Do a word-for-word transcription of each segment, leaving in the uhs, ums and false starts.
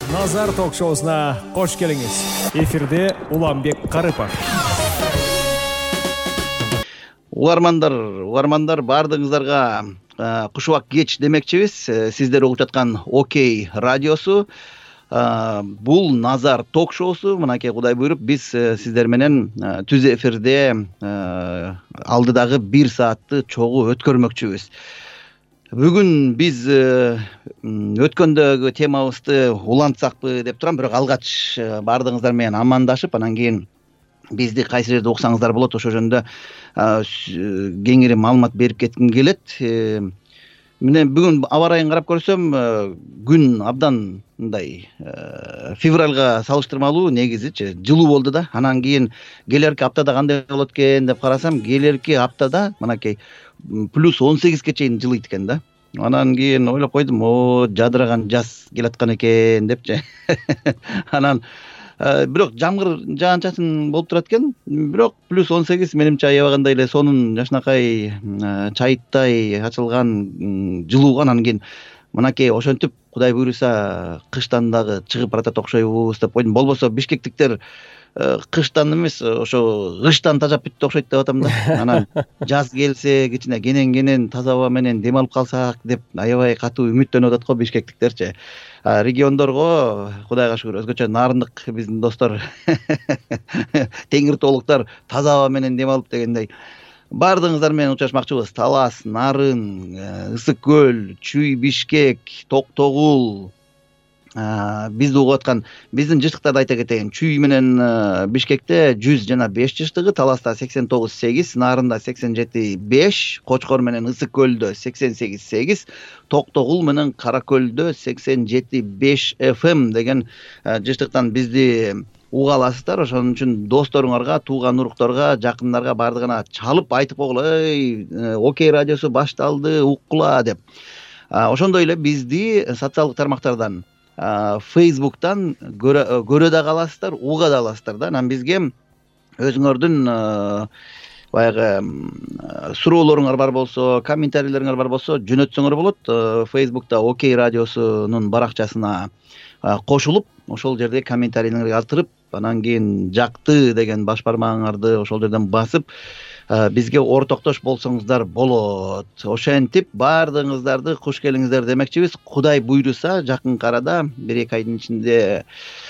Назар ток-шоусуна кош келиңиз. Эфирде Уланбек Карыпов. Угармандар, угармандар бардыгыңыздарга кушубак кеч демекчибиз. Сиздер угуп жаткан Окей радиосу. Бул Назар ток-шоусу. Мынакей Кудай буйруп, биз сиздер менен түз эфирде алдыдагы бир саатты чогуу өткөрмөкчүбүз. Бүгүн биз өткөндөгү темабызды улантсакпы деп турам, бирок алгач бардыгыңыздар менен амандашып, анан кийин бизди кайсы жерде уксаңыздар болот, ошол жөнүндө кеңири маалымат берип кетким келет. Мына бүгүн аба ырайын карап көрсөм, күн абдан мындай февралга салыштырмалуу негизичи жылуу болду да. Анан кийин келерки аптада кандай болот экен деп карасам, келерки аптада мынакей плюс он сегизге чейин жылыйт экен да. Анан кийин ойлоп койдум, о, жадыраган жаз келаткан экен депчи. Анан бирок жамгыр жаан-чачын болуп турат экен. Бирок плюс он сегиз менимче аябагандай эле сонун жашынакай чайыттай ачылган жылуу. Анан кийин мынакей ошентип Кудай буйруса кыштан дагы чыгып баратат окшойбуз деп койдум. Болбосо бишкектиктер кыштан эмес, ошо кыштан тажап бүттү окшойт деп атам да. Анан жаз келсе кичине кенен-кенен таза аба менен дем алып калсак деп аябай катуу үмүттөнүп атат го бишкектиктерчи. Региондорго Кудайга шүгүр өзгөчө нарындык биздин достор, теңир тоолуктар таза аба менен дем алып дегендей бардыгыңыздар менен учурашмакчыбыз. Талас, Нарын, Ысык көл, Чүй, Бишкек, Токтогул, бизди угуп аткан биздин жыштыктарды айта кетейин. Чүй менен Бишкекте жүз жана беш жыштыгы, Таласта сексен тогуз сегиз, Нарында сексен жети беш, Кочкор менен Ысык көлдө сексен сегиз сегиз, Токтогул менен Кара көлдө сексен жети беш эф эм деген жыштыктан бизди уга аласыздар. Ошон үчүн досторуңарга, тууган уруктарга, жакындарга бардыгына чалып айтып койгула, эй, Окей радиосу башталды, уккула деп. Ошондой эле бизди социалдык тармактардан, Facebook'tan көрө, көрө да каласыздар, уга да аласыздар да. Анан бизге өзүңөрдүн баягы суроолоруңар бар болсо, комментарийлериңер бар болсо жөнөтсөңөр болот. Facebook'та Окей радиосунун баракчасына кошулуп, ошол жерде комментарийлериңерди калтырып, анан кийин жакты деген баш бармагыңарды ошол жерден басып, бизге ортоктош болсоңуздар болот. Ошентип бардыгыңыздарды куш келиңиздер демекчибиз. Кудай буйруса жакынкы арада бир эки айдын ичинде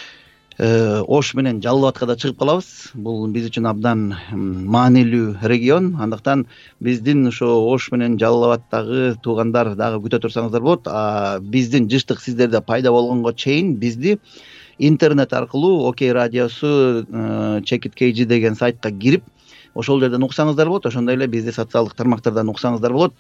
Ош менен Жалал Абадка да чыгып калабыз. Бул биз үчүн абдан маанилүү регион. Андыктан биздин ошо Ош менен Жалал Абадтагы туугандар дагы күтө турсаңыздар болот. Биздин жыштык сиздерде пайда болгонго чейин бизди интернет аркылуу Окей радиосу Check It кей джи деген сайтка кирип, ошол жерден уксаңыздар болот. Ошондой эле бизди социалдык тармактардан уксаңыздар болот.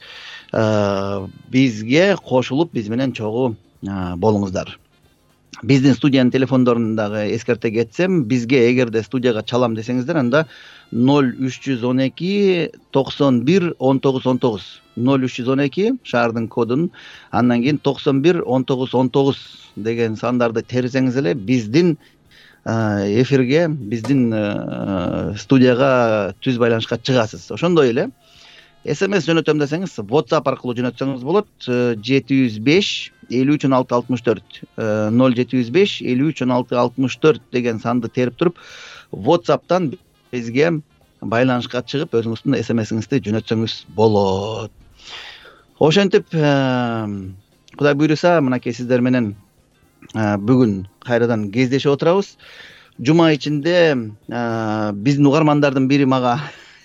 Бизге кошулуп, биз менен чогуу болуңуздар. Биздин студиянын телефондорун дагы эскерте кетсем, бизге эгерде студияга чалам десеңиздер, анда ноль үч жүз он эки токсон бир он тогуз он тогуз, ноль үч жүз он эки шаардын кодун, андан кийин токсон бир он тогуз он тогуз деген сандарды терсеңиз эле биздин эфирге, биздин студияга түз байланышка чыгасыз. Ошондой эле смс жөнөтөм десеңиз, WhatsApp аркылуу жөнөтсөңүз болот. жети жүз беш элүү үч он алты алтымыш төрт, ноль жети жүз беш элүү үч он алты алтымыш төрт деген санды терип туруп, WhatsApp'тан бизге байланышка чыгып, өзүңүздүн смсиңизди жөнөтсөңүз болот. Ошентип, Кудай буйруса, мынакей сиздер менен бүгүн кайрадан кездешип отурабыз. Жума ичинде биздин угармандардын бири мага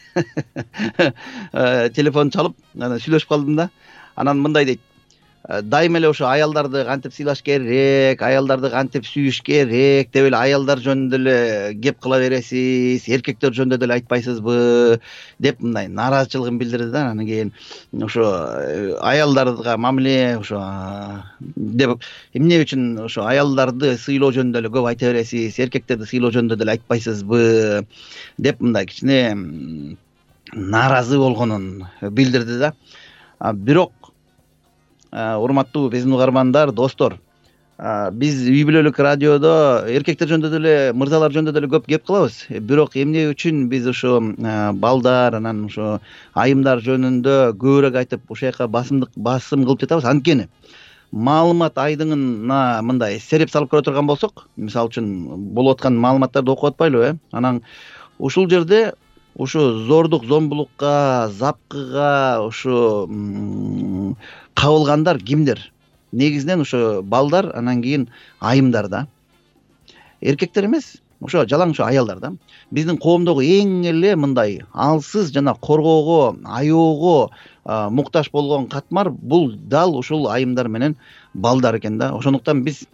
телефон чалып, анан сүйлөшүп калдым да. Анан мындай дейт: дайыма эле ошо аялдарды кантип сыйлаш керек, аялдарды кантип сүйүш керек деп эле аялдар жөнүндө эле кеп кыла бересиз, эркектер жөнүндө деле айтпайсызбы деп мындай нааразычылыгын билдирди да. Анан кийин ошо аялдарга мамиле ошо деп, эмне үчүн ошо аялдарды сыйлоо жөнүндө эле көп айта бересиз, эркектерди сыйлоо жөнүндө деле айтпайсызбы деп мындай кичине нааразы болгонун билдирди да. Бирок урматтуу биздин угармандар, достор, биз үй бүлөлүк радиодо эркектер жөнүндө деле, мырзалар жөнүндө деле көп кеп кылабыз. Бирок эмне үчүн биз ошо балдар, анан ошо айымдар жөнүндө көбүрөөк айтып, ушул жака басымдык басым кылып жатабыз? Анткени маалымат айдыңына мындай сереп салып көрө турган болсок, мисалы үчүн болуп аткан маалыматтарды окуп атпайлыбы, э анан ушул жерде ушу зордук зомбулукка, запкыга ушу кабылгандар кимдер? Негизинен ошо балдар, анан кийин айымдар да. Эркектер эмес, ошо жалаң ошо аялдар да. Биздин коомдогу эң эле мындай алсыз жана коргоого, аyoого муктаж болгон катмар бул дал ушул айымдар менен балдар экен да. Ошондуктан биз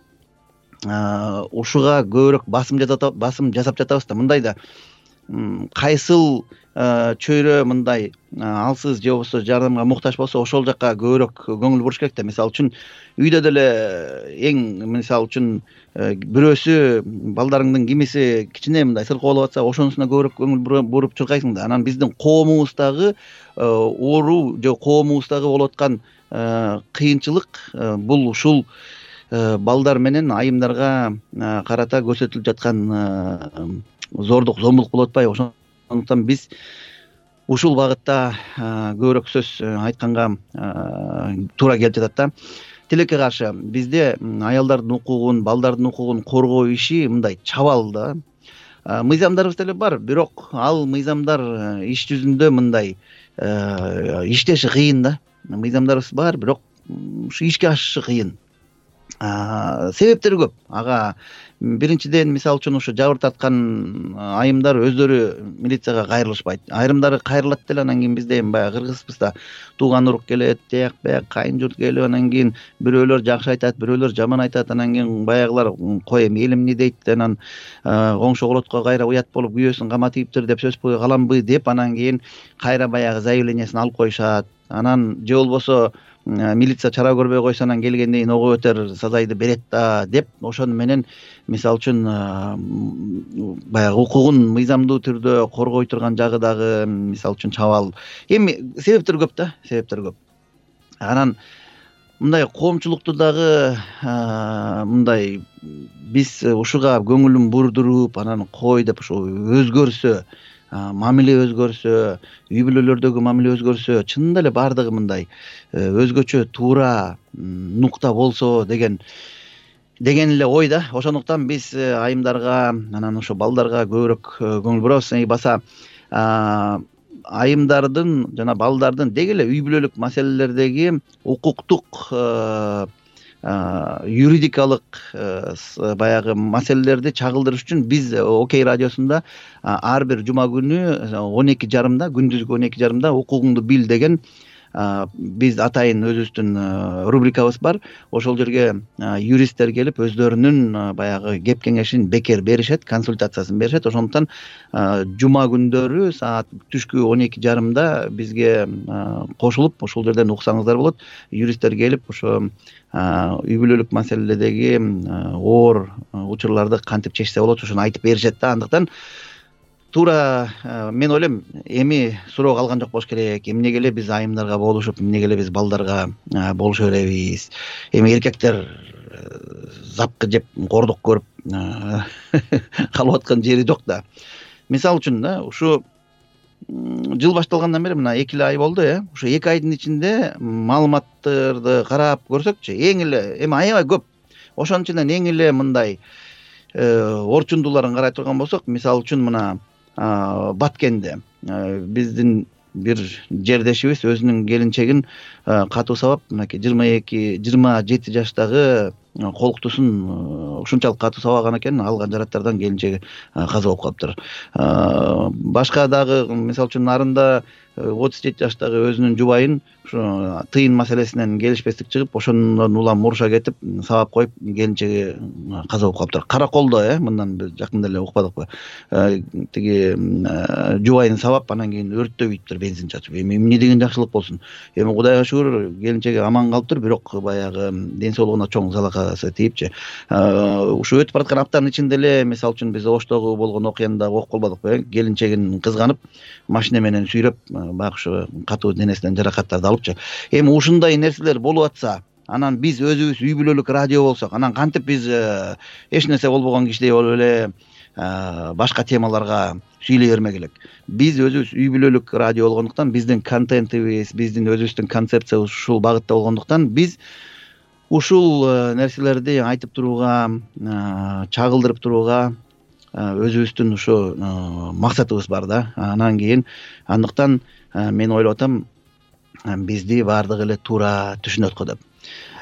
ушуга көбүрөөк басым жасап жатабыз да. Мындай да кайсыл чөйрө мындай алсыз же болбосо жардамга муктаж болсо ошол жакка көбүрөөк көңүл буруш керек да. Мисалы үчүн үйдө деле эң мисалы үчүн бирөөсү балдарыңдын кимиси кичине мындай сыркы болуп атса ошонусуна көбүрөөк көңүл буруп чуркайсың да. Анан биздин коомубуздагы оору же коомубуздагы болуп аткан кыйынчылык бул ушул балдар менен айымдарга карата көрсөтүлүп жаткан зордук зомбулук болуп атпайбы? Ошондуктан биз ушул багытта көбүрөөк сөз айтканга туура келип жатат да. Тилекке каршы бизде аялдардын укугун, балдардын укугун коргоо иши мындай чабал да. Мыйзамдарыбыз деле бар, бирок ал мыйзамдар иш жүзүндө мындай иштеши кыйын да. Мыйзамдарыбыз бар, бирок ушу ишке ашышы кыйын. Себептери көп. Ага биринчиден мисалы үчүн ушу жабыр тарткан айымдар өздөрү милицияга кайрылышпайт. Айрымдары кайрылат деле, анан кийин бизде эми баягы кыргызбызда тууган урук келет, тияк бияк кайын журт келип, анан кийин бирөөлөр жакшы айтат, бирөөлөр жаман айтат, анан кийин баягылар кой эми элим эмне дейт, анан коңшу колотко кайра уят болуп күйөөсүн кама тийиптир деп сөзбү каламбы деп, анан кийин кайра баягы заявлениясын алып коюшат. Анан же болбосо милиция чара көрбөй койсо анан келгенден кийин ого өтөр сазайды берет да деп, ошону менен мисалы үчүн баягы укугун мыйзамдуу түрдө коргой турган жагы дагы мисалы үчүн чабал. Эми себептер көп да, себептер көп. Анан мындай коомчулукту дагы мындай биз ушуга көңүлүн бурдуруп, анан кой деп ушу өзгөрсө, мамиле өзгөрсө, үй бүлөлөрдөгү мамиле өзгөрсө, чынында эле баардыгы мындай өзгөчө туура нукта болсо деген деген эле ой да. Ошондуктан биз айымдарга, анан ошо балдарга көбүрөөк көңүл бурабыз. Баса айымдардын жана балдардын деги эле үй бүлөлүк маселелердеги укуктук юридикалык баягы маселелерди чагылдырыш үчүн биз Окей радиосунда ар бир жума күнү он эки жарымда, күндүзгү он эки жарымда укугуңду бил деген биз атайын өзүбүздүн рубрикабыз бар. Ошол жерге юристтер келип өздөрүнүн баягы кеп кеңешин бекер беришет, консультациясын беришет. Ошондуктан жума күндөрү саат түшкү он эки жарымда бизге кошулуп ошол жерден уксаңыздар болот. Юристтер келип ошо үй бүлөлүк маселелердеги оор учурларды кантип чечсе болот ошону айтып беришет да. Андыктан туура мен ойлойм, эми суроо калган жок болуш керек. Эмнеге эле биз айымдарга болушуп, эмнеге эле биз балдарга болуша беребиз? Эми эркектер запкы жеп, кордук көрүп калып аткан жери жок да. Мисалы үчүн да, ушу жыл башталгандан бери мына эки эле ай болду, э. Ушу эки айдын ичинде маалыматтарды карап көрсөкчү, эң эле эми аябай көп. Ошонун ичинен эң эле мындай орчундууларын карай турган болсок, мисалы үчүн мына Баткенде биздин бир жердешибиз өзүнүн келинчегин катуу сабап, мынакей жыйырма эки жыйырма жети жаштагы колуктусун ушунчалык катуу сабаган экен, алган жараттардан келинчеги каза болуп калыптыр. Башка дагы мисалы үчүн нарында отуз жети жаштагы өзүнүн жубайын ушу тыйын маселесинен келишпестик чыгып, ошондон улам муруша кетип, сабап коюп, келинчеги каза болуп калыптыр. Караколдо, э, мындан бир жакында эле укпадыкпы? Тиги жубайын сабап, анан кийин өрттөбүйтүптүр, бензин чачып. Эми эмне деген жакшылык болсун? Эми Кудайга шүгүр, келинчеги аман калыптыр, бирок баягы ден соолугуна чоң залакасы тийипчи. Ушу өтүп бараткан аптанын ичинде эле, мисалы үчүн биз Оштогу болгон окуяны дагы окуп калбадыкпы? Келинчегин кызганып, машина менен сүйрөп, баягы ушу катуу денесинен жаракаттарды алыпчы. Эми ушундай нерселер болуп атса, анан биз өзүбүз үй бүлөлүк радио болсок, анан кантип биз эч нерсе болбогон кишидей болуп эле башка темаларга сүйлөй бермек элек? Биз өзүбүз үй бүлөлүк радио болгондуктан, биздин контентибиз, биздин өзүбүздүн концепция ушул багытта болгондуктан, биз үй бүлөлүк радио ушул нерселерди айтып турууга, чагылдырып турууга өзүбүздүн ушу максатыбыз бар да. Анан кийин андыктан мен ойлоп атам, бизди баардыгы эле туура түшүнөт го деп.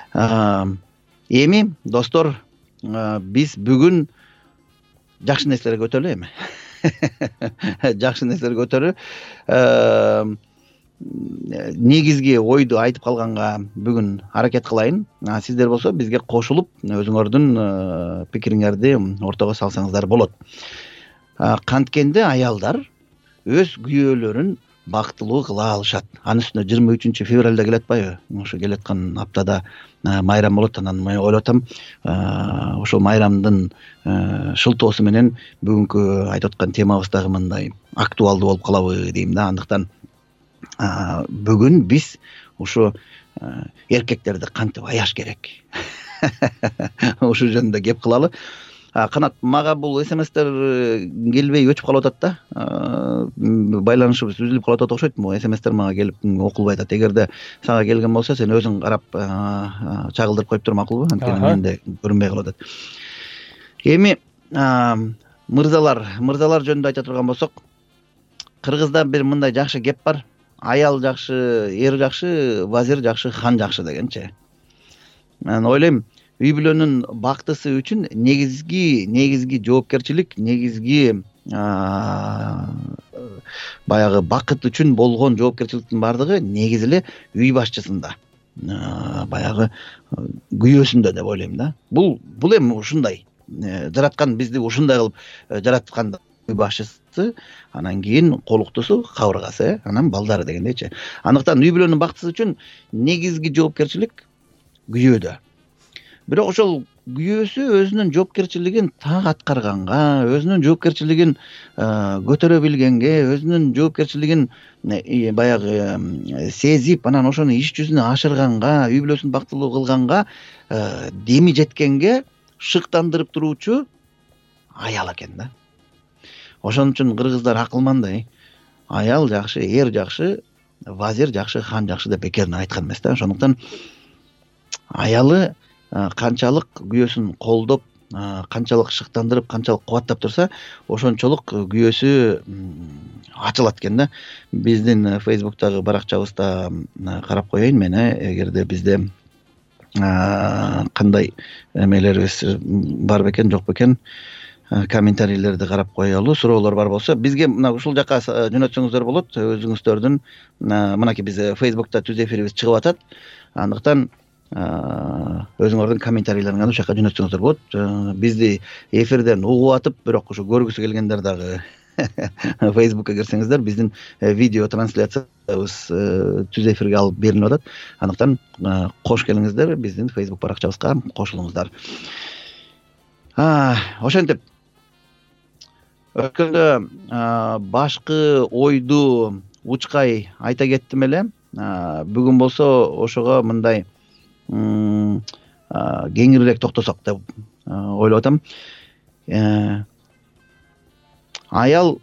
Эми достор, биз бүгүн жакшы нерселерге өтөлү эми. Жакшы нерселерге өтөлү. Негизги ойду айтып калганга бүгүн аракет кылайын. Сиздер болсо бизге кошулуп өзүңөрдүн пикириңерди ортого салсаңыздар болот. Канткенде аялдар өз күйөөлөрүн бактылуу кыла алышат. Анын үстүнө жыйырма үчүнчү февралда келе атпайбы? Ошо келе аткан аптада майрам болот. Анан мен ойлоп атам, ошол майрамдын шылтоосу менен бүгүнкү айтып аткан темабыз дагы мындай актуалдуу болуп калабы дейм да. Андыктан бүгүн биз ушу эркектерди кантип аяш керек, ушул жөнүндө кеп кылалы. Канат, мага бул смстер келбей өчүп калып атат да. Байланышыбыз үзүлүп калып атат окшойт. Бул смстер мага келип окулбай атат. Эгерде сага келген болсо, сен өзүң карап чагылдырып коюп тур, макулбу? Анткени менде көрүнбөй калып атат. Эми мырзалар, мырзалар жөнүндө айта турган болсок, кыргызда бир мындай жакшы кеп бар. Аял жакшы, эр жакшы, вазир жакшы, хан жакшы дегенчи. Мен ойлойм, үй бүлөнүн бактысы үчүн негизги негизги жоопкерчилик, негизги баягы бакыт үчүн болгон жоопкерчиликтин баардыгы негизи эле үй башчысында, баягы күйөөсүндө деп ойлойм да. Бул бул эми ушундай. Жараткан бизди ушундай кылып жараткан үй башчысы, анан кийин колуктусу, кабыргасы, анан балдары дегендейчи. Андыктан үй бүлөнүн бактысы үчүн негизги жоопкерчилик күйөөдө. Бирок ошол күйөөсү өзүнүн жоопкерчилигин так аткарганга, өзүнүн жоопкерчилигин көтөрө билгенге, өзүнүн жоопкерчилигин баягы сезип, анан ошону иш жүзүнө ашырганга, үй бүлөсүн бактылуу кылганга деми жеткенге шыктандырып туруучу аял экен да. Ошон үчүн кыргыздар акылман да. Аял жакшы, эр жакшы, вазир жакшы, хан жакшы деп бекерин айткан эмес да. Ошондуктан аялы канчалык күйөөсүн колдоп, канчалык шыктандырып, канчалык кубаттап турса, ошончолук күйөөсү ачылат экен да. Биздин Facebook'тагы баракчабызда карап коеюн мен, эгерде бизде кандай эмелерибиз бар бекен, жок бекен, комментарийлерди карап коелу. Суроолор бар болсо бизге мына ушул жака жөнөтсөңүздөр болот. Өзүңүздөрдүн мынакей биз Facebook'та түз эфирибиз чыгып атат. Андыктан өзүңөрдүн комментарийлериңерди ошол жака жөнөтсөңүздөр болот. Бизди эфирден угуп атып, бирок ушу көргүсү келгендер дагы Facebook'ка кирсеңиздер, биздин видео трансляциябыз түз эфирге алып берилип атат. Андыктан кош келиңиздер, биздин Facebook баракчабызга кошулуңуздар. Ошентип өткөндө башкы ойду учкай айта кеттим эле. Бүгүн болсо ошого мындай кеңирээк токтосок деп ойлоп атам. Аял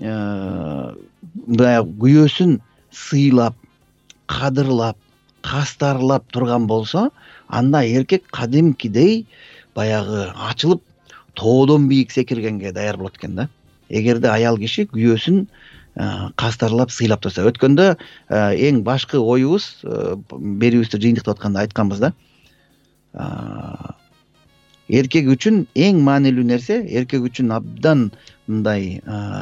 күйөөсүн сыйлап, кадырлап, кастарлап турган болсо, анда эркек кадимкидей баягы ачылып, тоодон бийик секиргенге даяр болот экен да. Эгерде аял киши күйөөсүн кастарлап, сыйлап турса. Өткөндө эң башкы оюбуз, берүүбүздү жыйынтыктап атканда айтканбыз да. Эркек үчүн эң маанилүү нерсе, эркек үчүн абдан мындай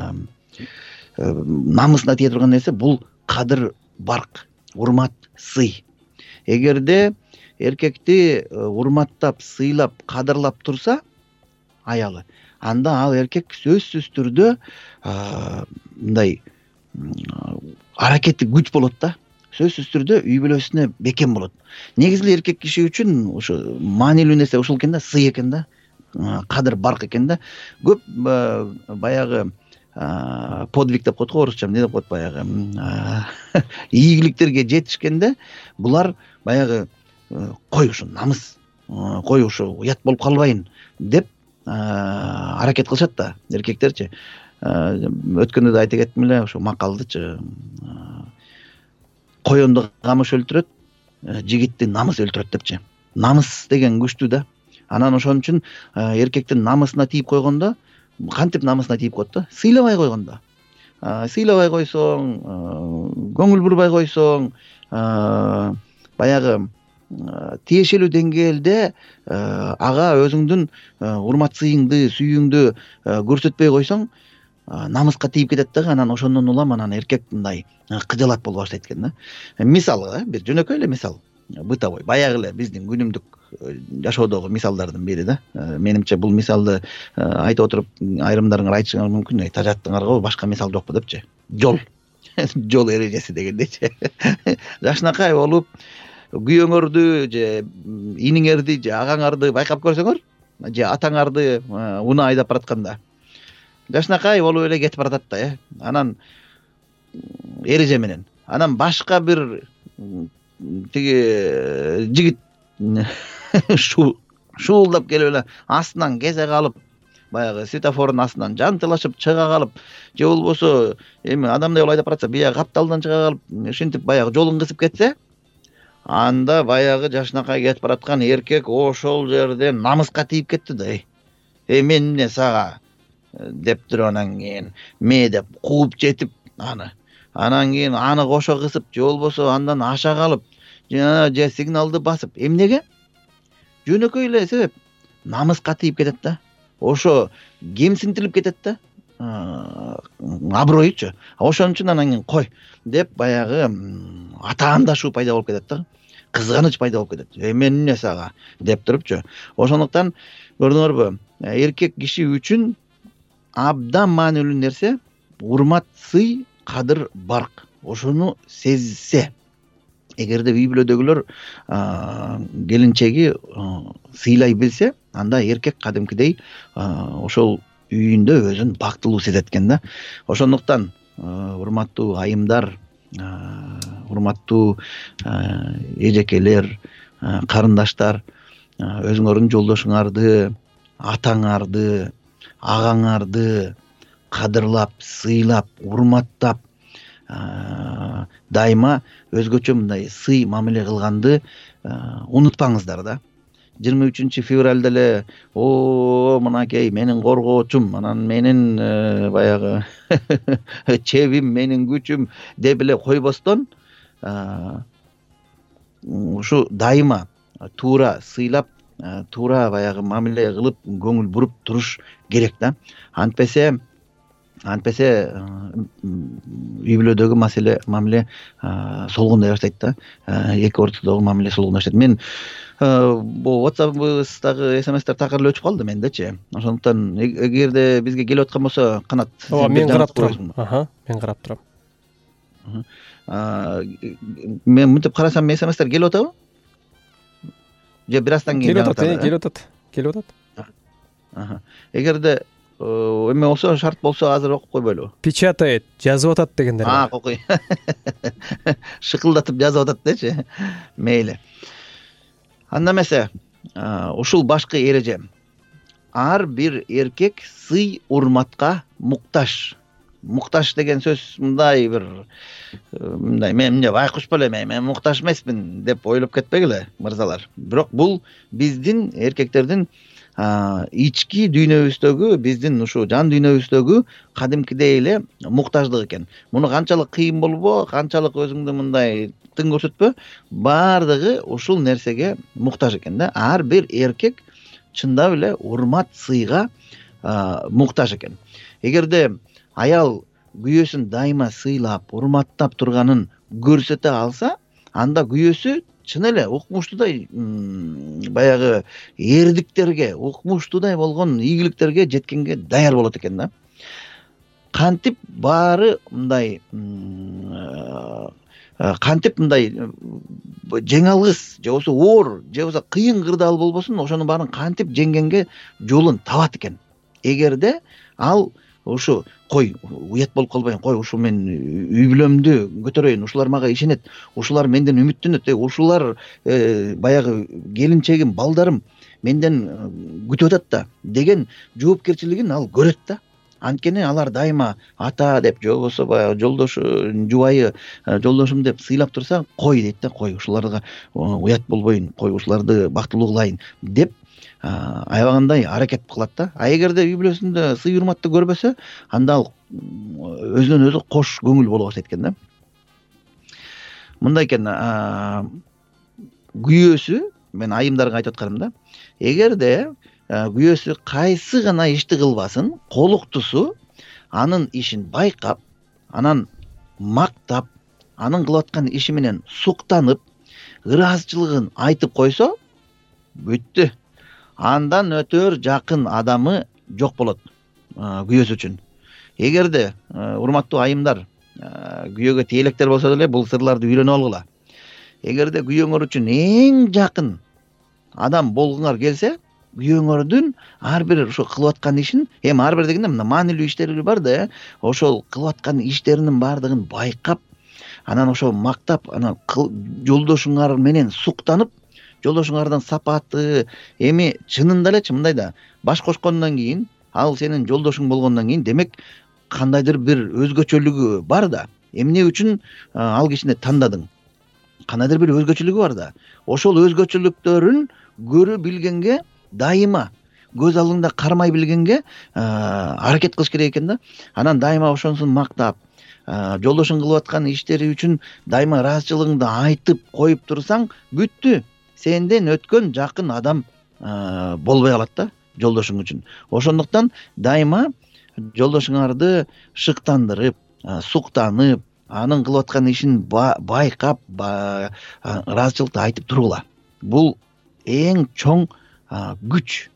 намысына тие турган нерсе бул кадыр, барк, урмат, сый. Эгерде эркекти урматтап, сыйлап, кадырлап турса аялы, анда ал эркек сөзсүз түрдө мындай аракети күч болот да. Сөзсүз түрдө үй бүлөсүнө бекем болот. Негизи эркек киши үчүн ушу маанилүү нерсе ушул экен да, сый экен да, кадыр, барк экен да. Көп баягы подвиг деп коет го орусча, эмне деп коет баягы ийгиликтерге жетишкенде булар баягы кой ушу намыс, кой ушу уят болуп калбайын деп аракет кылышат да эркектерчи. Өткөндө да айта кеттим эле ушу макалдычы. Коёнду камыш өлтүрөт, жигитти намыс өлтүрөт депчи. намыс деген күчтүү да. Анан ошон үчүн эркектин намысына тийип койгондо, кантип намысына тийип коет да? Сыйлабай койгондо. Сыйлабай койсоң, көңүл бурбай койсоң, баягы тиешелүү деңгээлде ага өзүңдүн урмат сыйыңды, сүйүүңдү көрсөтпөй койсоң, намыска тийип кетет дагы. Анан ошондон улам анан эркек мындай кыжалат боло баштайт экен да. Мисалы, бир жөнөкөй эле мисал, бытовой, баягы эле биздин күнүмдүк жашоодогу мисалдардын бири да. Менимче бул мисалды айтып отуруп айрымдарыңар айтышыңар мүмкүн, эй тажаттыңарго башка мисал жокпу депчи. Жол жол эрежеси дегендейчи. Жакшынакай болуп күйөөңөрдү же иниңерди же агаңарды байкап көрсөңөр, же атаңарды унаа айдап баратканда жакшынакай болуп эле кетип баратат да, э. Анан эреже менен. Анан башка бир тиги жигит шуулдап келип эле астынан кезе калып, баягы светофордун астынан жантылашып чыга калып, же болбосо эми адамдай болуп айдап баратса, бияга капталдан чыга калып, ушинтип баягы жолун кысып кетсе, анда баягы жакшынакай кетип бараткан эркек ошол жерде намыска тийип кетти да. Эй, мен эмне сага деп туруп, анан кийин ме деп кууп жетип аны, анан кийин аны кошо кысып, же болбосо андан аша калып, же сигналды басып, эмнеге? Жөнөкөй эле себеп, намыска тийип кетет да. Ошо кемсинтилип кетет да, аброючу. Ошон үчүн анан кийин кой деп баягы атаандашуу пайда болуп кетет да, кызганыч пайда болуп кетет. Э, мен эмне сага деп турупчу. Ошондуктан көрдүңөрбү, эркек киши үчүн абдан маанилүү нерсе урмат, сый, кадыр, барк. Ошону сезсе, эгерде үй бүлөдөгүлөр келинчеги сыйлай билсе, анда эркек кадимкидей ошол үйүндө өзүн бактылуу сезет экен да. Ошондуктан урматтуу айымдар, урматтуу эжекелер, карындаштар, өзүңөрдүн жолдошуңарды, атаңарды, агаңарды кадырлап, сыйлап, урматтап, дайыма өзгөчө мындай сый мамиле кылганды унутпаңыздар да. жыйырма үчүнчү февралда эле о мынакей менин коргоочум, анан менин баягы чебим, менин күчүм деп эле койбостон, ушу дайыма туура сыйлап, туура баягы мамиле кылып, көңүл буруп туруш керек да. Антпесе антпесе үй бүлөдөгү маселе мамиле солгундай баштайт да. Эки ортодогу мамиле солгундай баштайт. Мен бул WhatsApp'ыбыздагы смстер такыр эле өчүп калды мендечи. Ошондуктан эгерде бизге келип аткан болсо, Канат, ооба, мен карап турам. Аха, мен карап турам. Мен мынтип карасам, смстер келип атабы? Же бир аздан кийин келип атат, келип атат, келип атат. Аха. Эгерде эме болсо, шарт болсо азыр окуп койбойлубу? Печатает, жазып атат дегендер. А, окуй. Шыкылдатып жазып атат дечи. Мейли. Анда эмесе, ушул башкы эреже. Ар бир эркек сый, урматка муктаж. Муктаж деген сөз мындай бир мындай, мен эмне байкуш белем, мен муктаж эмесмин деп ойлоп кетпегиле, мырзалар. Бирок бул биздин эркектердин ички дүйнөбүздөгү, биздин ушу жан дүйнөбүздөгү кадимкидей эле муктаждык экен. Муну канчалык кыйын болбо, канчалык өзүңдү мындай тың көрсөтпө, баардыгы ушул нерсеге муктаж экен да. Ар бир эркек чындап эле урмат, сыйга муктаж экен. Эгерде аял күйөөсүн дайыма сыйлап, урматтап турганын көрсөтө алса, анда күйөөсү чын эле укмуштуудай баягы эрдиктерге, укмуштуудай болгон ийгиликтерге жеткенге даяр болот экен да. Кантип баары мындай кантип мындай жеңалгыс, же болбосо оор, же болбосо кыйын кырдаал болбосун, ошонун баарын кантип жеңгенге жолун табат экен. Эгерде ал ушу кой уят болуп калбайын, кой ушу мен үй бүлөмдү көтөрөйүн, ушулар мага ишенет, ушулар менден үмүттөнөт, ушулар баягы келинчегим, балдарым менден күтүп атат да деген жоопкерчилигин ал көрөт да. анткени алар дайыма ата деп же болбосо баягы жолдошу жубайы жолдошум деп сыйлап турса, кой дейт да, кой ушуларга уят болбоюн, кой ушуларды бактылуу кылайын деп аябагандай аракет кылат да. А эгерде үй бүлөсүндө сый урматты көрбөсө, анда ал өзүнөн өзү кош көңүл боло баштайт экен да. Мындай экен, күйөөсү, мен айымдарга айтып атканым да, эгерде күйөөсү кайсы гана ишти кылбасын, колуктусу анын ишин байкап, анан мактап, анын кылып аткан иши менен суктанып, ыраазычылыгын айтып койсо, бүттү. Андан өтөр жакын адамы жок болот күйөөсү үчүн. Эгерде урматтуу айымдар, күйөөгө тиелектер болсо деле бул сырларды үйрөнүп алгыла. Эгерде күйөөңөр үчүн эң жакын адам болгуңар келсе, күйөөңөрдүн ар бир ошо кылып аткан ишин, эми ар бир дегенде мына маанилүү иштери бар да, ошол кылып аткан иштеринин баардыгын байкап, анан ошо мактап, анан жолдошуңар менен суктанып, жолдошуңардын сапаты, эми чынында элечи мындай да, баш кошкондон кийин, ал сенин жолдошуң болгондон кийин, демек кандайдыр бир өзгөчөлүгү бар да. Эмне үчүн ал кишини тандадың? Кандайдыр бир өзгөчөлүгү бар да. Ошол өзгөчөлүктөрүн көрө билгенге, дайыма көз алдыңда кармай билгенге аракет кылыш керек экен да. Анан дайыма ошонусун мактап, жолдошуң кылып аткан иштери үчүн дайыма ыраазычылыгыңды айтып коюп турсаң, бүттү. Сенден өткөн жакын адам болбой калат да жолдошуң үчүн. Ошондуктан дайыма жолдошуңарды шыктандырып, суктанып, анын кылып аткан ишин байкап, ыраазычылыкты айтып тургула. Бул эң чоң күч.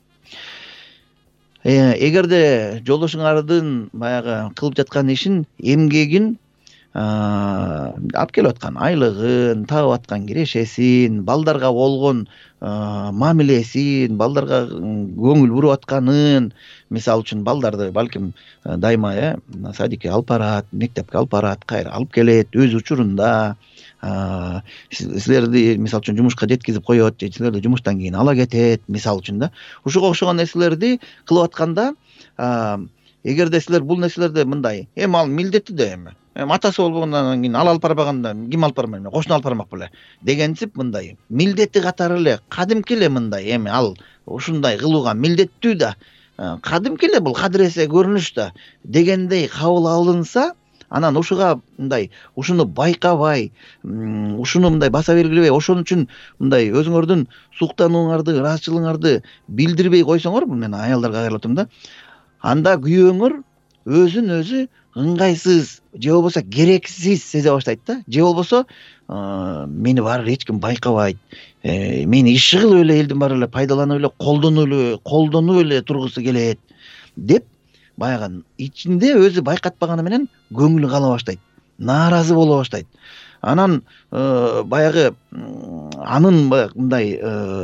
Эгерде жолдошуңардын баягы кылып жаткан ишин, эмгегин, алып келип аткан айлыгын, табып аткан кирешесин, балдарга болгон мамилесин, балдарга көңүл буруп атканын, мисалы үчүн балдарды балким дайыма садикке алып барат, мектепке алып барат, кайра алып келет, өз учурунда, силерди мисалы үчүн жумушка жеткизип коет, же силерди жумуштан кийин ала кетет, мисалы үчүн да. Ушуга окшогон нерселерди кылып атканда, эгерде силер бул нерселерди мындай, эми ал милдеттүү да эми. Эми атасы болгондон кийин ал алып барбаганда ким алып бармайт, кошуна алып бармак беле дегенсип, мындай милдети катары эле, кадимки эле мындай, эми ал ушундай кылууга милдеттүү да, кадимки эле бул кадыресе көрүнүш да дегендей кабыл алынса, анан ушуга мындай ушуну байкабай, ушуну мындай баса белгилебей, ошон үчүн мындай өзүңөрдүн суктанууңарды, ыраазычылыгыңарды билдирбей койсоңор, бул мен аялдарга кайрылып атам да, анда күйөөңөр өзүн өзү ыңгайсыз же болбосо керексиз сезе баштайт да, же болбосо мени баары эч ким байкабайт, мени иш кылып эле элдин баары эле пайдаланып эле, колдонуп эле, колдонуп эле тургусу келет деп, баягы ичинде өзү байкатпаганы менен көңүлү кала баштайт, нааразы боло баштайт. Анан баягы анын мындай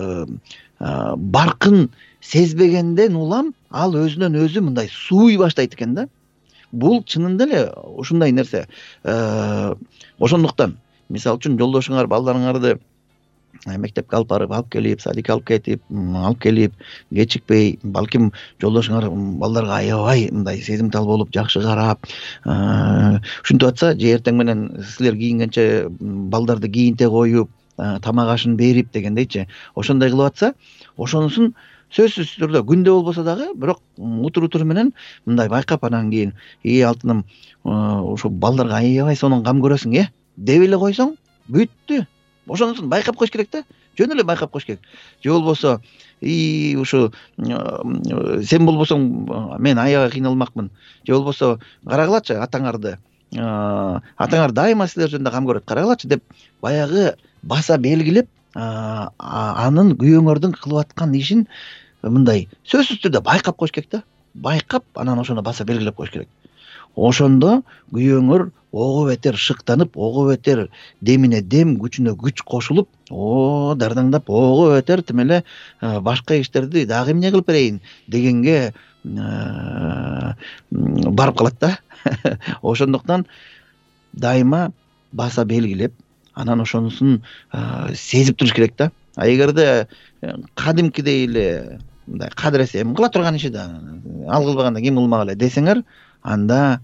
баркын сезбегенден улам ал өзүнөн өзү мындай сууй баштайт экен да. Бул чынында эле ушундай нерсе. Ошондуктан мисалы үчүн жолдошуңар балдарыңарды мектепке алып барып, алып келип, садикке алып кетип, алып келип, кечикпей, балким жолдошуңар балдарга аябай мындай сезимтал болуп, жакшы карап, ушинтип атса, же эртең менен силер кийингенче балдарды кийинте коюп, тамак ашын берип дегендейчи, ошондой кылып атса, ошонусун сөзсүз түрдө күндө болбосо дагы, бирок утур утур менен мындай байкап, анан кийин "Эй алтыным, ошо балдарга аябай сонун кам көрөсүң, э?" деп эле койсоң, бүттү. Ошонусун байкап коюш керек да. Жөн эле байкап коюш керек. Же болбосо, "И ушу сен болбосоң, мен аябай кыйналмакмын." Же болбосо, "Карагылачы атаңарды. Атаңар дайыма силер жөнүндө кам көрөт. Карагылачы" деп баягы баса белгилеп, анын күйөөңөрдүн кылып аткан ишин мындай сөзсүз түрдө байкап коюш керек да. Байкап, анан ошону баса белгилеп коюш керек. Ошондо күйөөңөр ого бетер шыктанып, ого бетер демине дем, күчүнө күч кошулуп, о дардаңдап, ого бетер тим эле башка иштерди дагы эмне кылып берейин дегенге барып калат да. Ошондуктан дайыма баса белгилеп, анан ошонусун сезип туруш керек да. А эгерде кадимкидей эле мындай кадыресе эми кыла турган иши да, ал кылбаганда ким кылмак эле десеңер, анда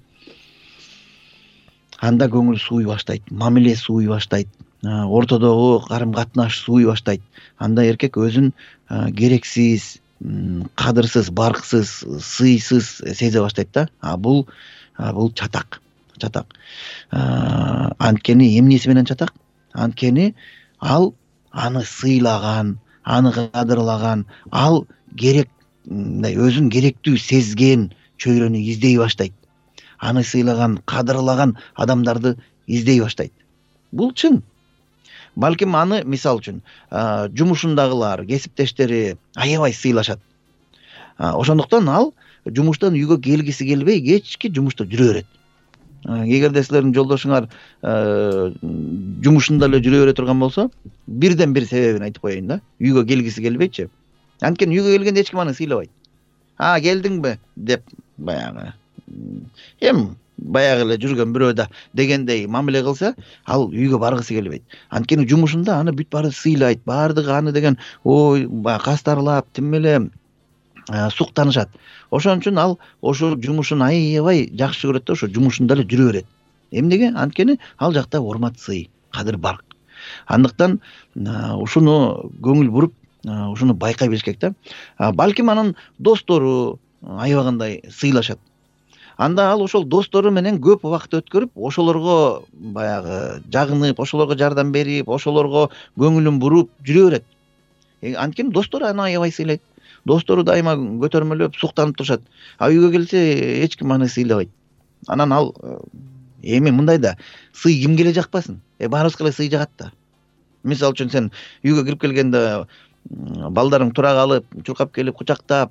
анда көңүл сууй баштайт, мамиле сууй баштайт, ортодогу карым катнаш сууй баштайт. Анда эркек өзүн керексиз, кадырсыз, барксыз, сыйсыз сезе баштайт да. А бул бул чатак, чатак. Анткени эмнеси менен чатак? Анткени ал аны сыйлаган, аны кадырлаган, ал керек, мындай өзүн керектүү сезген чөйрөнү издей баштайт. Аны сыйлаган, кадырлаган адамдарды издей баштайт. Бул чын. Балким аны, мисал үчүн, жумушундагылар, кесиптештери аябай сыйлашат. Ошондуктан ал жумуштан үйгө келгиси келбей, кечки жумушта жүрө берет. Эгерде силердин жолдошуңар жумушунда эле жүрө бере турган болсо, бирден бир себебин айтып коеюн да. Үйгө келгиси келбейчи. Анткени үйгө келгенде эч ким аны сыйлабайт. А, келдиңби деп баягы эм баягы эле жүргөн бирөө да дегендей мамиле кылса, ал үйгө баргысы келбейт. Анткени жумушунда аны бүт баары сыйлайт, баардыгы аны деген ой кастарлап, тим эле суктанышат. Ошон үчүн ал ошо жумушун аябай жакшы көрөт да, ошо жумушунда эле жүрө берет. Эмнеге? Анткени ал жакта урмат, сый, кадыр бар. Андыктан ушуну көңүл буруп, ушуну байкай билиш керек да. Балким анын достору аябагандай сыйлашат. Анда ал ошол достору менен көп убакыт өткөрүп, ошолорго баягы жагынып, ошолорго жардам берип, ошолорго көңүлүн буруп жүрө берет. Анткени достору аны аябай сыйлайт. Достору дайыма көтөрмөлөп, суктанып турушат. А үйгө келсе, эч ким аны сыйлабайт. Анан ал эми мындай да, сый кимге эле жакпасын? Э баарыбызга эле сый жагат да. Мисал үчүн сен үйгө кирип келгенде балдарың тура калып, чуркап келип кучактап,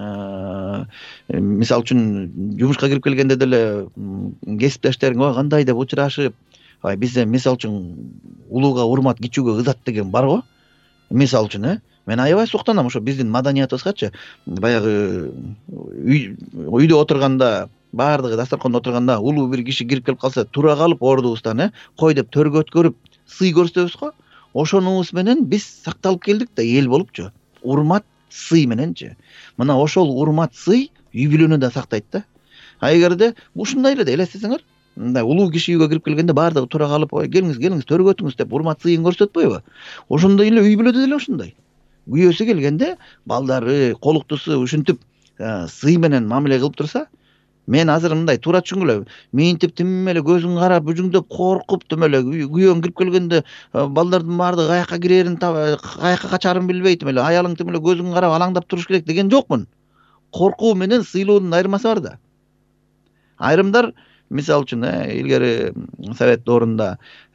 мисал үчүн жумушка кирип келгенде деле кесиптештериң ой кандай деп учурашып, бизде мисал үчүн улууга урмат, кичүүгө ызат деген бар го. Мисал үчүн, э мен аябай суктанам ошо биздин маданиятыбызгачы. Баягы үйдө отурганда, баардыгы дасторкондо отурганда улуу бир киши кирип келип калса, тура калып ордубуздан, э кой деп төргө өткөрүп сый көрсөтөбүз го. Ошонубуз менен биз сакталып келдик да, эл болупчу. Урмат, сый мененчи. Мына ошол урмат, сый үй бүлөнү да сактайт да. А эгерде ушундай эле да элестесеңер, мындай улуу киши үйгө кирип келгенде баардыгы тура калып, ой келиңиз, келиңиз, төргө өтүңүз деп урмат, сыйын көрсөтпөйбү? Ошондой эле үй бүлөдө деле ушундай. Күйөөсү келгенде балдары, колуктусу ушинтип сый менен мамиле кылып турса, мен азыр мындай туура түшүнгүлө, минтип тим эле көзүң карап, үжүңдөп коркуп, тим эле күйөөң кирип келгенде балдардын баардыгы каяка кирерин, каяка качарын билбей, тим эле аялың тим эле көзүң карап алаңдап туруш керек деген жокмун. Коркуу менен сыйлоонун айырмасы бар да. Айрымдар, мисал үчүн, илгери совет доорунда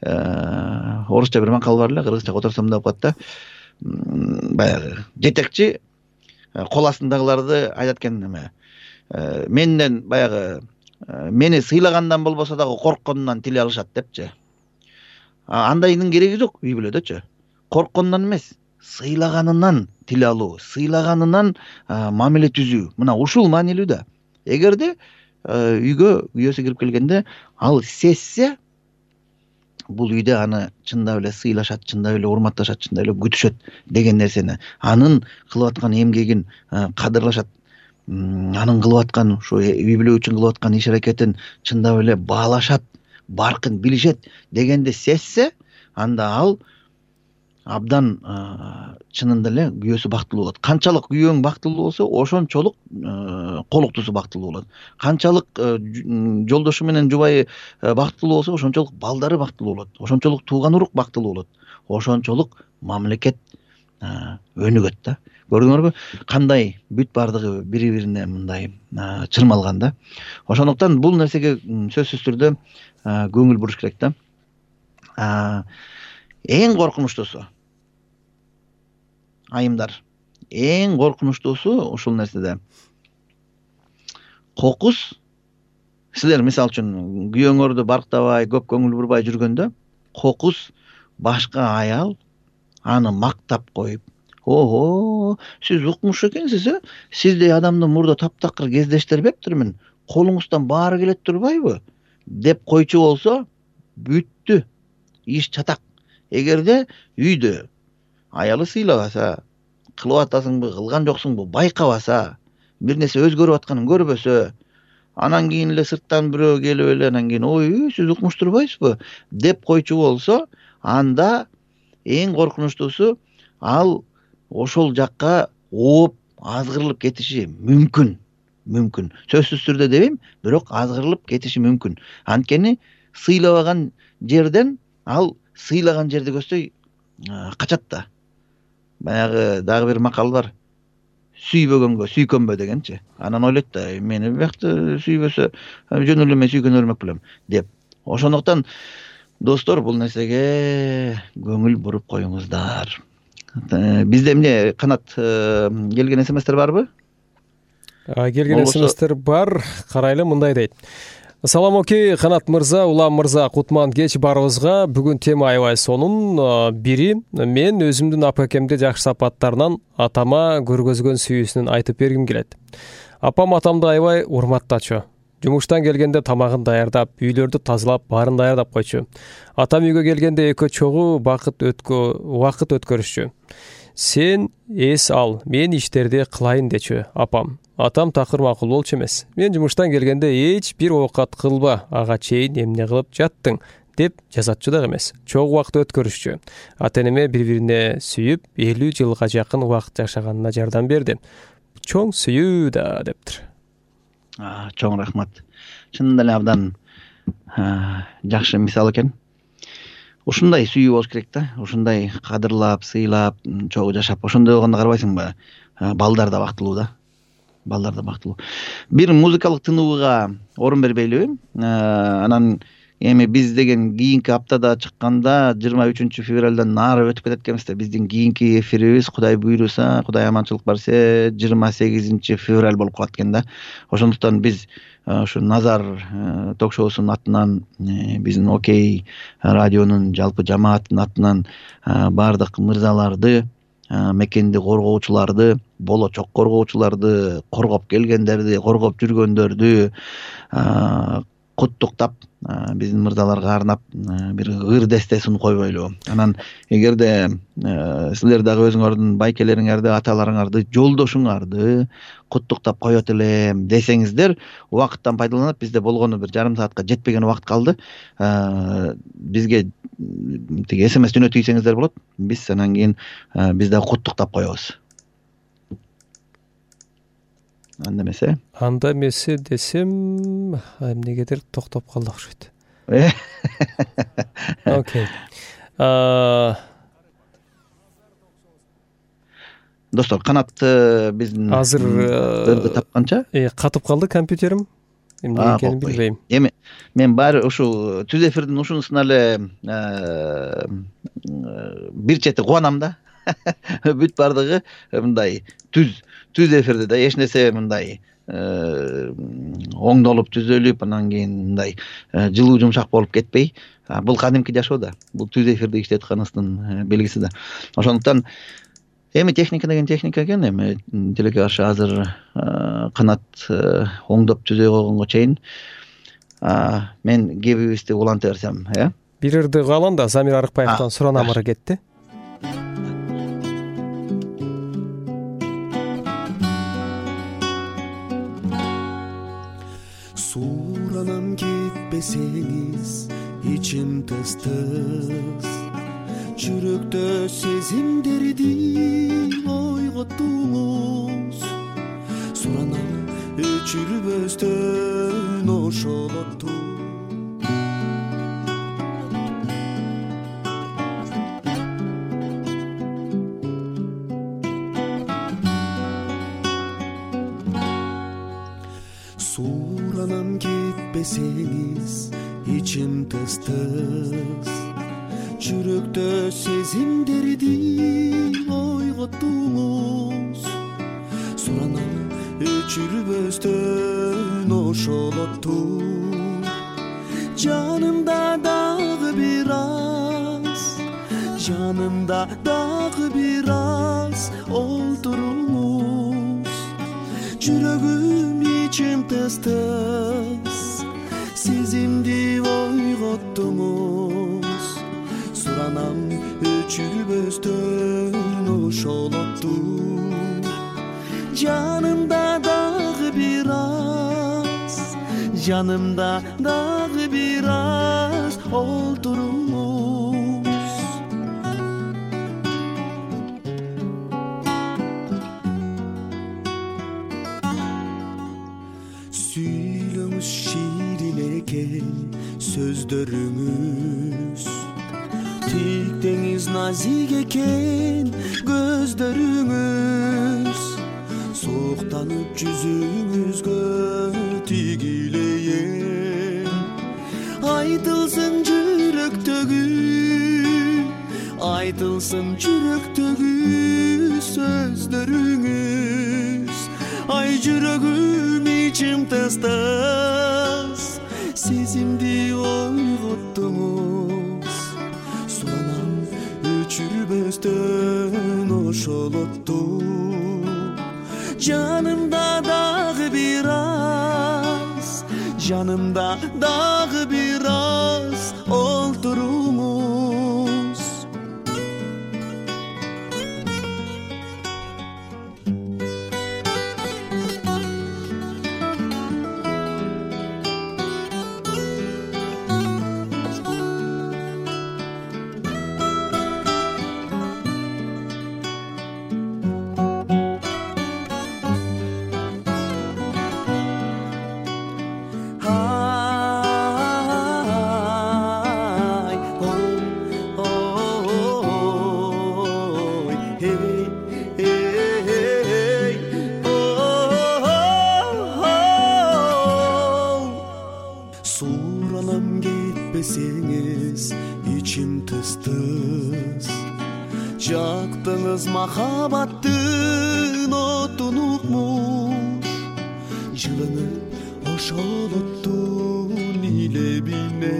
орусча бир макал бар эле, кыргызча которсом деп коет да. Баягы жетекчи кол астындагыларды айтат экен, эме менден баягы мени сыйлагандан болбосо дагы коркконунан тил алышат депчи. Андайдын кереги жок үй бүлөдөчү. Коркконунан эмес, сыйлаганынан тил алуу, сыйлаганынан мамиле түзүү. Мына ушул маанилүү да. Эгерде үйгө күйөөсү кирип келгенде ал сезсе, бул үйдө аны чындап эле сыйлашат, чындап эле урматташат, чындап эле күтүшөт деген нерсени, анын кылып аткан эмгегин кадырлашат, анын кылып аткан ушу үй бүлө үчүн кылып аткан иш аракетин чындап эле баалашат, баркын билишет дегенди сезсе, анда ал абдан чынында эле күйөөсү бактылуу болот. Канчалык күйөөң бактылуу болсо, ошончолук колуктусу бактылуу болот. Канчалык жолдошу менен жубайы бактылуу болсо, ошончолук балдары бактылуу болот. Ошончолук тууган урук бактылуу болот. Ошончолук мамлекет өнүгөт да. Көрдүңөрбү, кандай бүт баардыгы бири-бирине мындай чырмалган да. Ошондуктан бул нерсеге сөзсүз түрдө көңүл буруш керек да. Эң коркунучтусу айымдар, эң коркунучтуусу ушул нерседе. Кокус, силер мисал үчүн күйөөңөрдү барктабай, көп көңүл бурбай жүргөндө, кокус башка аял аны мактап коюп, ого, сиз укмуш экенсиз, э? Сиздей адамды мурда таптакыр кездештирбептирмин. Колуңуздан баары келет турбайбы? Деп койчу болсо, бүттү. Иш чатак. Эгерде үйдө аялы сыйлабаса, кылып атасыңбы, кылган жоксуңбу байкабаса, бир нерсе өзгөрүп атканын көрбөсө, анан кийин эле сырттан бирөө келип эле анан кийин ой сиз укмуш турбайсызбы деп койчу болсо, анда эң коркунучтуусу ал ошол жакка ооп азгырылып кетиши мүмкүн. Мүмкүн. Сөзсүз түрдө дебейм, бирок азгырылып кетиши мүмкүн. Анткени сыйлабаган жерден ал сыйлаган жерди көздөй качат да. Баягы дагы бир макал бар. Сүйбөгөнгө сүйкөнбө дегенчи. Анан ойлойт да, мени биякта сүйбөсө жөн эле мен сүйкөнө бермек белем деп. Ошондуктан достор, бул нерсеге көңүл буруп коюңуздар. Бизде эмне Канат келген смстер барбы? Келген смстер бар. Карайлы, мындай дейт. Салам оке, Канат мырза, Улам мырза, кутман кеч барыбызга. Бүгүн тема аябай сонун. Бири, мен өзүмдүн апакемди жакшы сапаттарынан атама көргөзгөн сүйүүсүн айтып бергим келет. Апам атамды аябай урматтачу. Жумуштан келгенде тамагын даярдап, үйлөрдү тазалап, баарын даярдап койчу. Атам үйгө келгенде экөө чогуу бакыт өткө, убакыт өткөрүшчү. Сен эс ал, мен иштерди кылайын дечү апам. Атам такыр макул болчу эмес. Мен жумуштан келгенде эч бир оокат кылба, ага чейин эмне кылып жаттың деп жазатчу дагы эмес. Чогуу убакыт өткөрүшчү. Ата-эне бири-бирине сүйүп, элүү жылга жакын убакыт жашаганына жардам берди. Чоң сүйүү да дептир. Чоң рахмат. Чынында эле абдан жакшы мисал экен. Ушундай сүйүү болуш керек да. Ушундай кадырлап, сыйлап, чогуу жашап. Ошондой болгондо карабайсыңбы? Балдар да бактылуу да. Балдар да бактылуу. Бир музыкалык тынуuга орун бербейлиби? Анан эми биз деген кийинки аптада чыкканда жыйырма үчүнчү февралдан нары өтүп кетет экенбиз да. Биздин кийинки эфирибиз Кудай буйруса, Кудай аманчылык берсе, жыйырма сегизинчи февраль болуп калат экен да. Ошондуктан биз ушу Назар ток-шоусунун атынан, биздин Окей радионун жалпы жамааттын атынан бардык мырзаларды, мекенди коргоочуларды, болочок коргоочуларды, коргоп келгендерди, коргоп жүргөндөрдү куттуктап, биздин мырзаларга арнап бир ыр дестесин койбойлу. Анан эгерде силер дагы өзүңөрдүн байкелериңерди, аталарыңарды, жолдошуңарды куттуктап коет элем десеңиздер, убакыттан пайдаланып, бизде болгону бир жарым саатка жетпеген убакыт калды. Бизге тиги смс жөнөтүп ийсеңиздер болот. Биз анан кийин биз дагы куттуктап коебуз. Анда эмесе? Анда эмесе десем, эмнегедир токтоп калды окшойт. Окей. Достор, Канат биздин азыр ырды тапканча катып калды компьютерим. Эмне экенин билбейм. Эми мен баары ушу түз эфирдин ушунусуна эле бир чети кубанам да. Бүт бардыгы мындай түз түз эфирде да эч нерсе мындай оңдолуп түзөлүп, анан кийин мындай жылуу жумшак болуп кетпей, бул кадимки жашоо да. Бул түз эфирде иштеп атканыбыздын белгиси да. Ошондуктан эми техника деген техника экен. Эми тилекке каршы азыр Канат оңдоп түзөй койгонго чейин мен кебибизди уланта берсем, э? Бир ырды калган да Замир Арыкбаевден суранамыры кетти. Суранам кетпесеңиз, ичим тыз-тыз, жүрөктө сезимдерди ойготтуңуз. Суранам өчүрбөстөн ошолотту. Суранам кетпесеңиз, ичим тыз-тыз, жүрөктө сезимдерди ойготтуңуз. Суранам өчүрбөстөн ошолотту. Жанымда дагы бир аз, жанымда дагы бир аз олтуруңуз. Жүрөгүм ичим тыз-тыз, сезимди ойготтуңуз. Суранам өчүрбөстөн ошолотту. Жанымда да бир аз, жанымда дагы бир аз олтуруңуз. Сүйлөңүз ширин экен сөздөрүңүз, тик деңиз назик экен көздөрүңүз, суктанып жүзүңүзгө тигилейин. Айтылсын жүрөктөгү, айтылсын жүрөктөгү сөздөрүңүз. Ай жүрөгүм ичим тыз-тыз, сезимди ойготтуңуз. Суранам өчүрбөстөн ошол отту, жанымда дагы бир аз, жанымда дагы бир аз олтуруңуз. Суранам кетпесеңиз ичим тыз-тыз, жактыңыз махабаттын отун укмуш, жылынып ошол оттун илебине.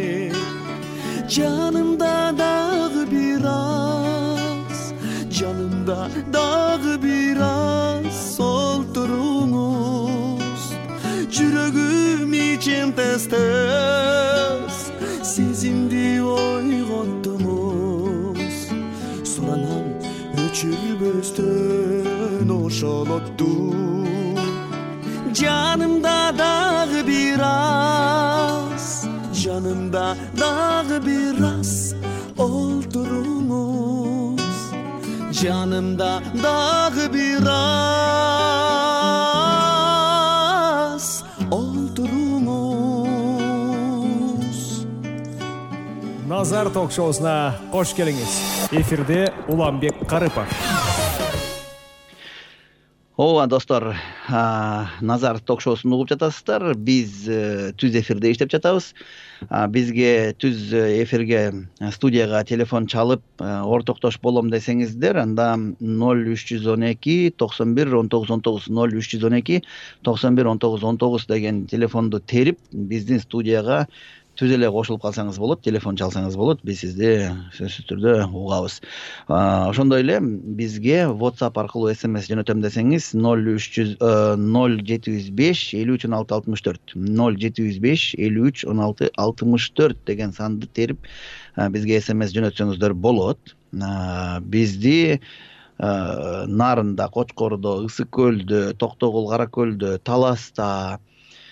Жанымда дагы бир аз, жанымда дагы бир аз олтуруңуз. Жүрөгүм ичим тыз-тыз, сезимди ойготтуңуз. Суранам өчүрбөстөн ошол отту, жанымда дагы бир аз, жанымда дагы бир аз олтуруңуз. Жанымда дагы бир аз олтуруңуз. Назар ток-шоусуна кош келиңиз. Эфирде Уланбек Карыпов. Ооба достор, Назар ток-шоусун угуп жатасыздар. Биз түз эфирде иштеп жатабыз. Бизге түз эфирге студияга телефон чалып ортоктош болом десеңиздер, анда ноль үч жүз он эки токсон бир он тогуз он тогуз ноль үч жүз он эки токсон бир он тогуз он тогуз деген телефонду терип биздин студияга түз эле кошулуп калсаңыз болот, телефон чалсаңыз болот, биз сизди сөзсүз түрдө угабыз. Ошондой эле бизге WhatsApp аркылуу смс жөнөтөм десеңиз ноль үч жүз ноль жети жүз беш элүү үч он алты алтымыш төрт ноль жети жүз беш элүү үч он алты алтымыш төрт деген санды терип бизге смс жөнөтсөңүздөр болот. Бизди Нарында, Кочкордо, Ысык көлдө, Токтогул, Кара көлдө, Таласта,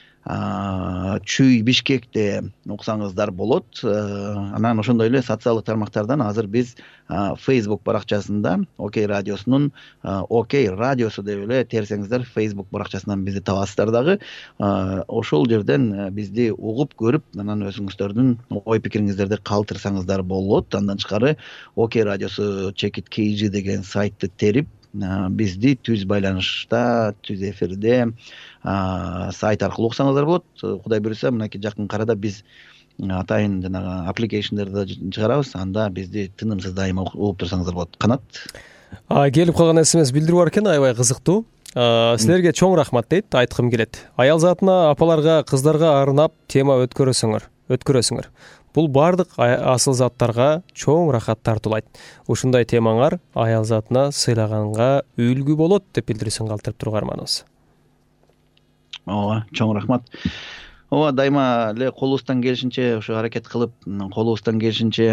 Чүй, Бишкекте уксаңыздар болот. Анан ошондой эле социалдык тармактардан азыр биз Facebook баракчасында Окей радиосунун Окей радиосу деп эле терсеңиздер Facebook баракчасынан бизди табасыздар дагы. Ошол жерден бизди угуп көрүп, анан өзүңүздөрдүн ой пикириңиздерди калтырсаңыздар болот. Андан тышкары Окей радиосу чекит kg деген сайтты терип бизди түз байланышта, түз эфирде сайт аркылуу уксаңыздар болот. Кудай буюрса, мынакей жакын арада биз атайын жанагы аппликейшндерди чыгарабыз. Анда бизди тынымсыз дайыма угуп турсаңыздар болот. Канат. Келип калган смс билдирүү бар экен, аябай кызыктуу. Силерге чоң рахмат дейт, айткым келет. Аял затына, апаларга, кыздарга арнап тема өткөрөсүңөр, өткөрөсүңөр. Бул бардык асыл заттарга чоң рахат тартуулайт. Ушундай темаңар аял затына сыйлаганга үлгү болот деп билдирүүсүн калтырып тургарманыбыз. Ооба, чоң рахмат. Ооба, дайыма эле колубуздан келишинче ошо аракет кылып, колубуздан келишинче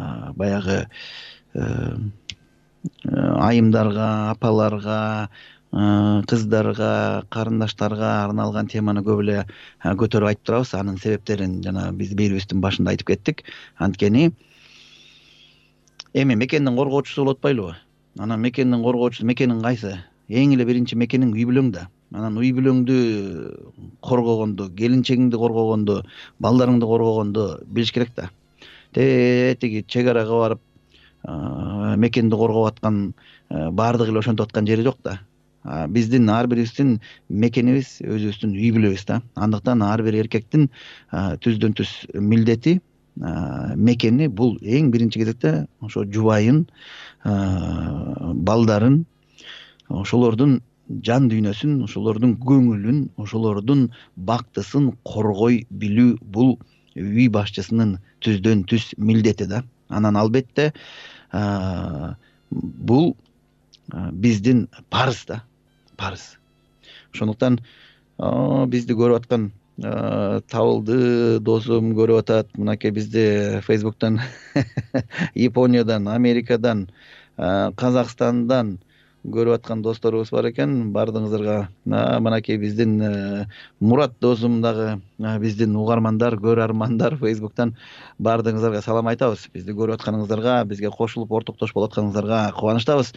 баягы айымдарга, апаларга, кыздарга, карындаштарга арналган теманы көп эле көтөрүп айтып турабыз. Анын себептерин жана биз берүүбүздүн башында айтып кеттик. Анткени эми мекендин коргоочусу болуп атпайлыбы? Анан мекендин коргоочусу мекенин кайсы? Эң эле биринчи мекениң үй бүлөң да. Анан үй бүлөңдү коргогонду, келинчегиңди коргогонду, балдарыңды коргогонду билиш керек да. Тетиги чек арага барып мекенди коргоп аткан баардыгы эле ошентип аткан жери жок да. Биздин ар бирибиздин мекенибиз өзүбүздүн үй бүлөбүз да. Андыктан ар бир эркектин түздөн түз милдети мекени бул эң биринчи кезекте ошо жубайын, балдарын, ошолордун жан дүйнөсүн, ошолордун көңүлүн, ошолордун бактысын коргой билүү бул үй башчысынын түздөн түз милдети да. Анан албетте бул биздин парыз да, парыз. Ошондуктан бизди көрүп аткан табылды досум көрүп атат. Мынакей бизди Фейсбуктан, Япониядан, Америкадан, Казакстандан көрүп аткан досторубуз бар экен. Баардыгыңыздарга мынакей биздин Мурат досум дагы биздин угармандар, көрөрмандар Фейсбуктан баардыгыңыздарга салам айтабыз. Бизди көрүп атканыңыздарга, бизге кошулуп ортоктош болуп атканыңыздарга кубанычтабыз.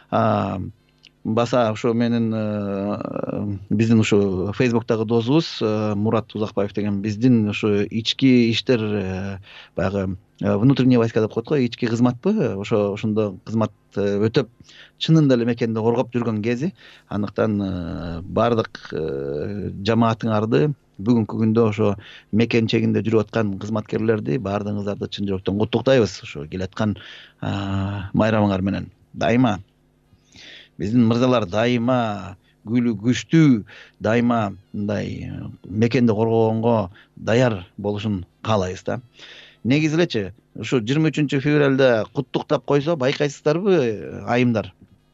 Баса ошо менин биздин ушу Фейсбуктагы досубуз Мурат Узакбаев деген биздин ушу ички иштер баягы внутренний войска деп коет го, ички кызматпы, ошо ошондо кызмат өтөп чынында эле мекенди коргоп жүргөн кези. Андыктан баардык жамаатыңарды бүгүнкү күндө ошо мекен чегинде жүрүп аткан кызматкерлерди баардыгыңыздарды чын жүрөктөн куттуктайбыз. Ошо келаткан майрамыңар менен дайыма биздин мырзалар дайыма күлүү күчтүү, дайыма мындай мекенди коргогонго даяр болушун каалайбыз да. Негизи элечи ушу жыйырма үчүнчү февралда куттуктап койсо, байкайсыздарбы айымдар?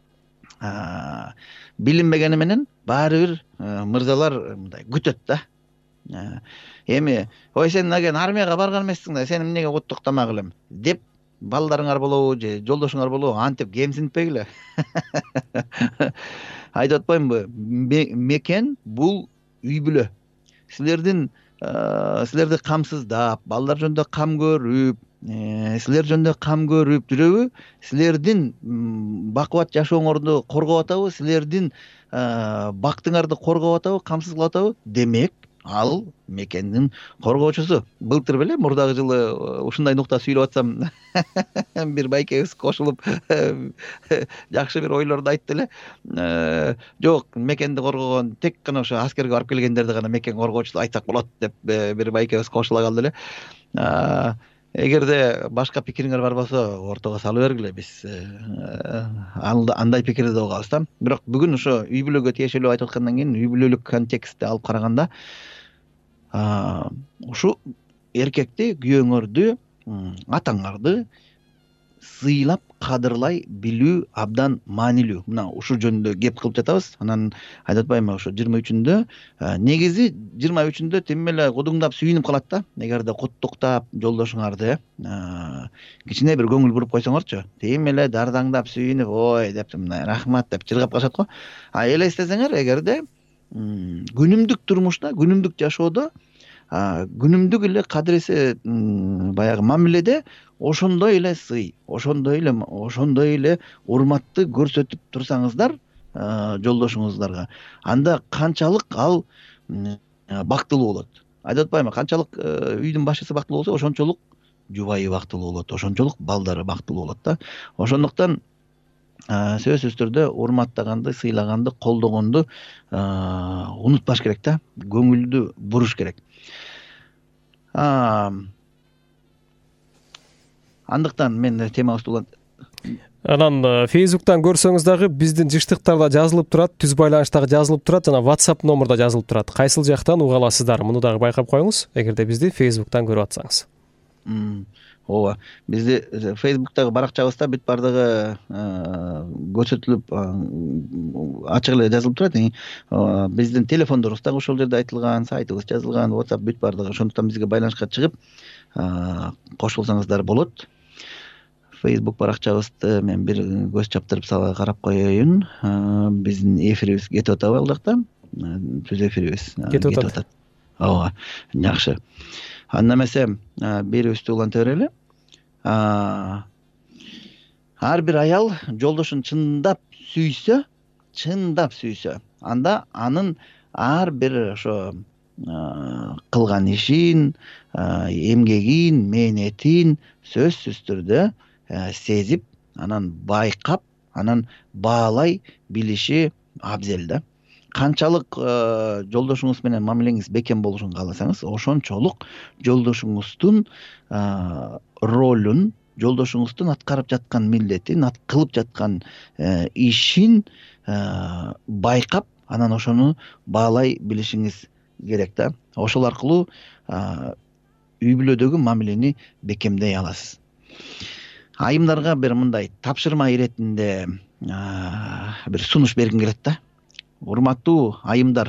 Билинбегени менен баары бир мырзалар мындай күтөт да. Эми ой сен наген армияга барган эмессиң да, сени эмнеге куттуктамак элем деп балдарыңар болобу же жолдошуңар болобу антип кемсинтпегиле. Айтып атпаймынбы? Мекен бул үй бүлө. Силердин силерди камсыздап, балдар жөнүндө кам көрүп, силер жөнүндө кам көрүп жүрөбү? Силердин бакубат жашооңорду коргоп атабы? Силердин бактыңарды коргоп атабы? Камсыз кылып атабы? Демек ал мекендин коргоочусу. Былтыр беле мурдагы жылы ушундай нукта сүйлөп атсам бир байкебиз кошулуп жакшы бир ойлорду айтты эле. Жок, мекенди коргогон тек гана ошо аскерге барып келгендерди гана мекен коргоочу айтсак болот деп бир байкебиз кошула калды эле. Эгерде башка пикириңер бар болсо ортого салып бергиле, биз андай пикирди да угабыз да. Бирок бүгүн ошо үй бүлөгө тиешелүү айтып аткандан кийин үй бүлөлүк контекстти алып караганда ушу эркекти, күйөөңөрдү, атаңарды сыйлап кадырлай билүү абдан маанилүү. Мына ушул жөнүндө кеп кылып жатабыз. Анан айтып атпаймынбы, ошо жыйырма үчүндө негизи жыйырма үчүндө тим эле кудуңдап сүйүнүп калат да. Эгерде куттуктап жолдошуңарды кичине бир көңүл буруп койсоңорчу, тим эле дардаңдап сүйүнүп, ой деп мына рахмат деп жыргап калышат го. А элестесеңер, эгерде күнүмдүк турмушта, күнүмдүк жашоодо, күнүмдүк эле кадыресе баягы мамиледе ошондой эле сый, ошондой эле ошондой эле урматты көрсөтүп турсаңыздар жолдошуңуздарга, анда канчалык ал бактылуу болот. Айтып атпаймынбы, канчалык үйдүн башчысы бактылуу болсо, ошончолук жубайы бактылуу болот, ошончолук балдары бактылуу болот да. Ошондуктан сөзсүз түрдө урматтаганды, сыйлаганды, колдогонду унутпаш керек да. Көңүлдү буруш керек. Андыктан мен темабызды улан. Анан Фейсбуктан көрсөңүз дагы биздин жыштыктарда жазылып турат, түз байланыштагы жазылып турат, жана WhatsApp номурда жазылып турат. Кайсыл жактан уга аласыздар? Муну дагы байкап коюңуз, эгерде бизди Фейсбуктан көрүп атсаңыз. Ооба, бизди Фейсбуктагы баракчабызда бүт бардыгы көрсөтүлүп ачык эле жазылып турат. Биздин телефондорубуз дагы ошол жерде айтылган, сайтыбыз жазылган, WhatsApp бүт бардыгы. Ошондуктан бизге байланышка чыгып кошулсаңыздар болот. Facebook баракчабызды мен бир көз чаптырып сала карап коеюн. Биздин эфирибиз кетип атабы ал жакта? Түз эфирибиз кетип атат. Ооба, жакшы. Анда эмесе берүүбүздү уланта берели. Ар бир аял жолдошун чындап сүйсө, чындап сүйсө, анда анын ар бир ошо кылган ишин, эмгегин, мээнетин сөзсүз түрдө сезип, анан байкап, анан баалай билиши абзел да. Канчалык жолдошуңуз менен мамилеңиз бекем болушун кааласаңыз, ошончолук жолдошуңуздун ролун, жолдошуңуздун аткарып жаткан милдетин, кылып жаткан ишин байкап, анан ошону баалай билишиңиз керек да. Ошол аркылуу үй бүлөдөгү мамилени бекемдей аласыз. Айымдарга бир мындай тапшырма иретинде бир сунуш бергим келет да. Урматтуу айымдар,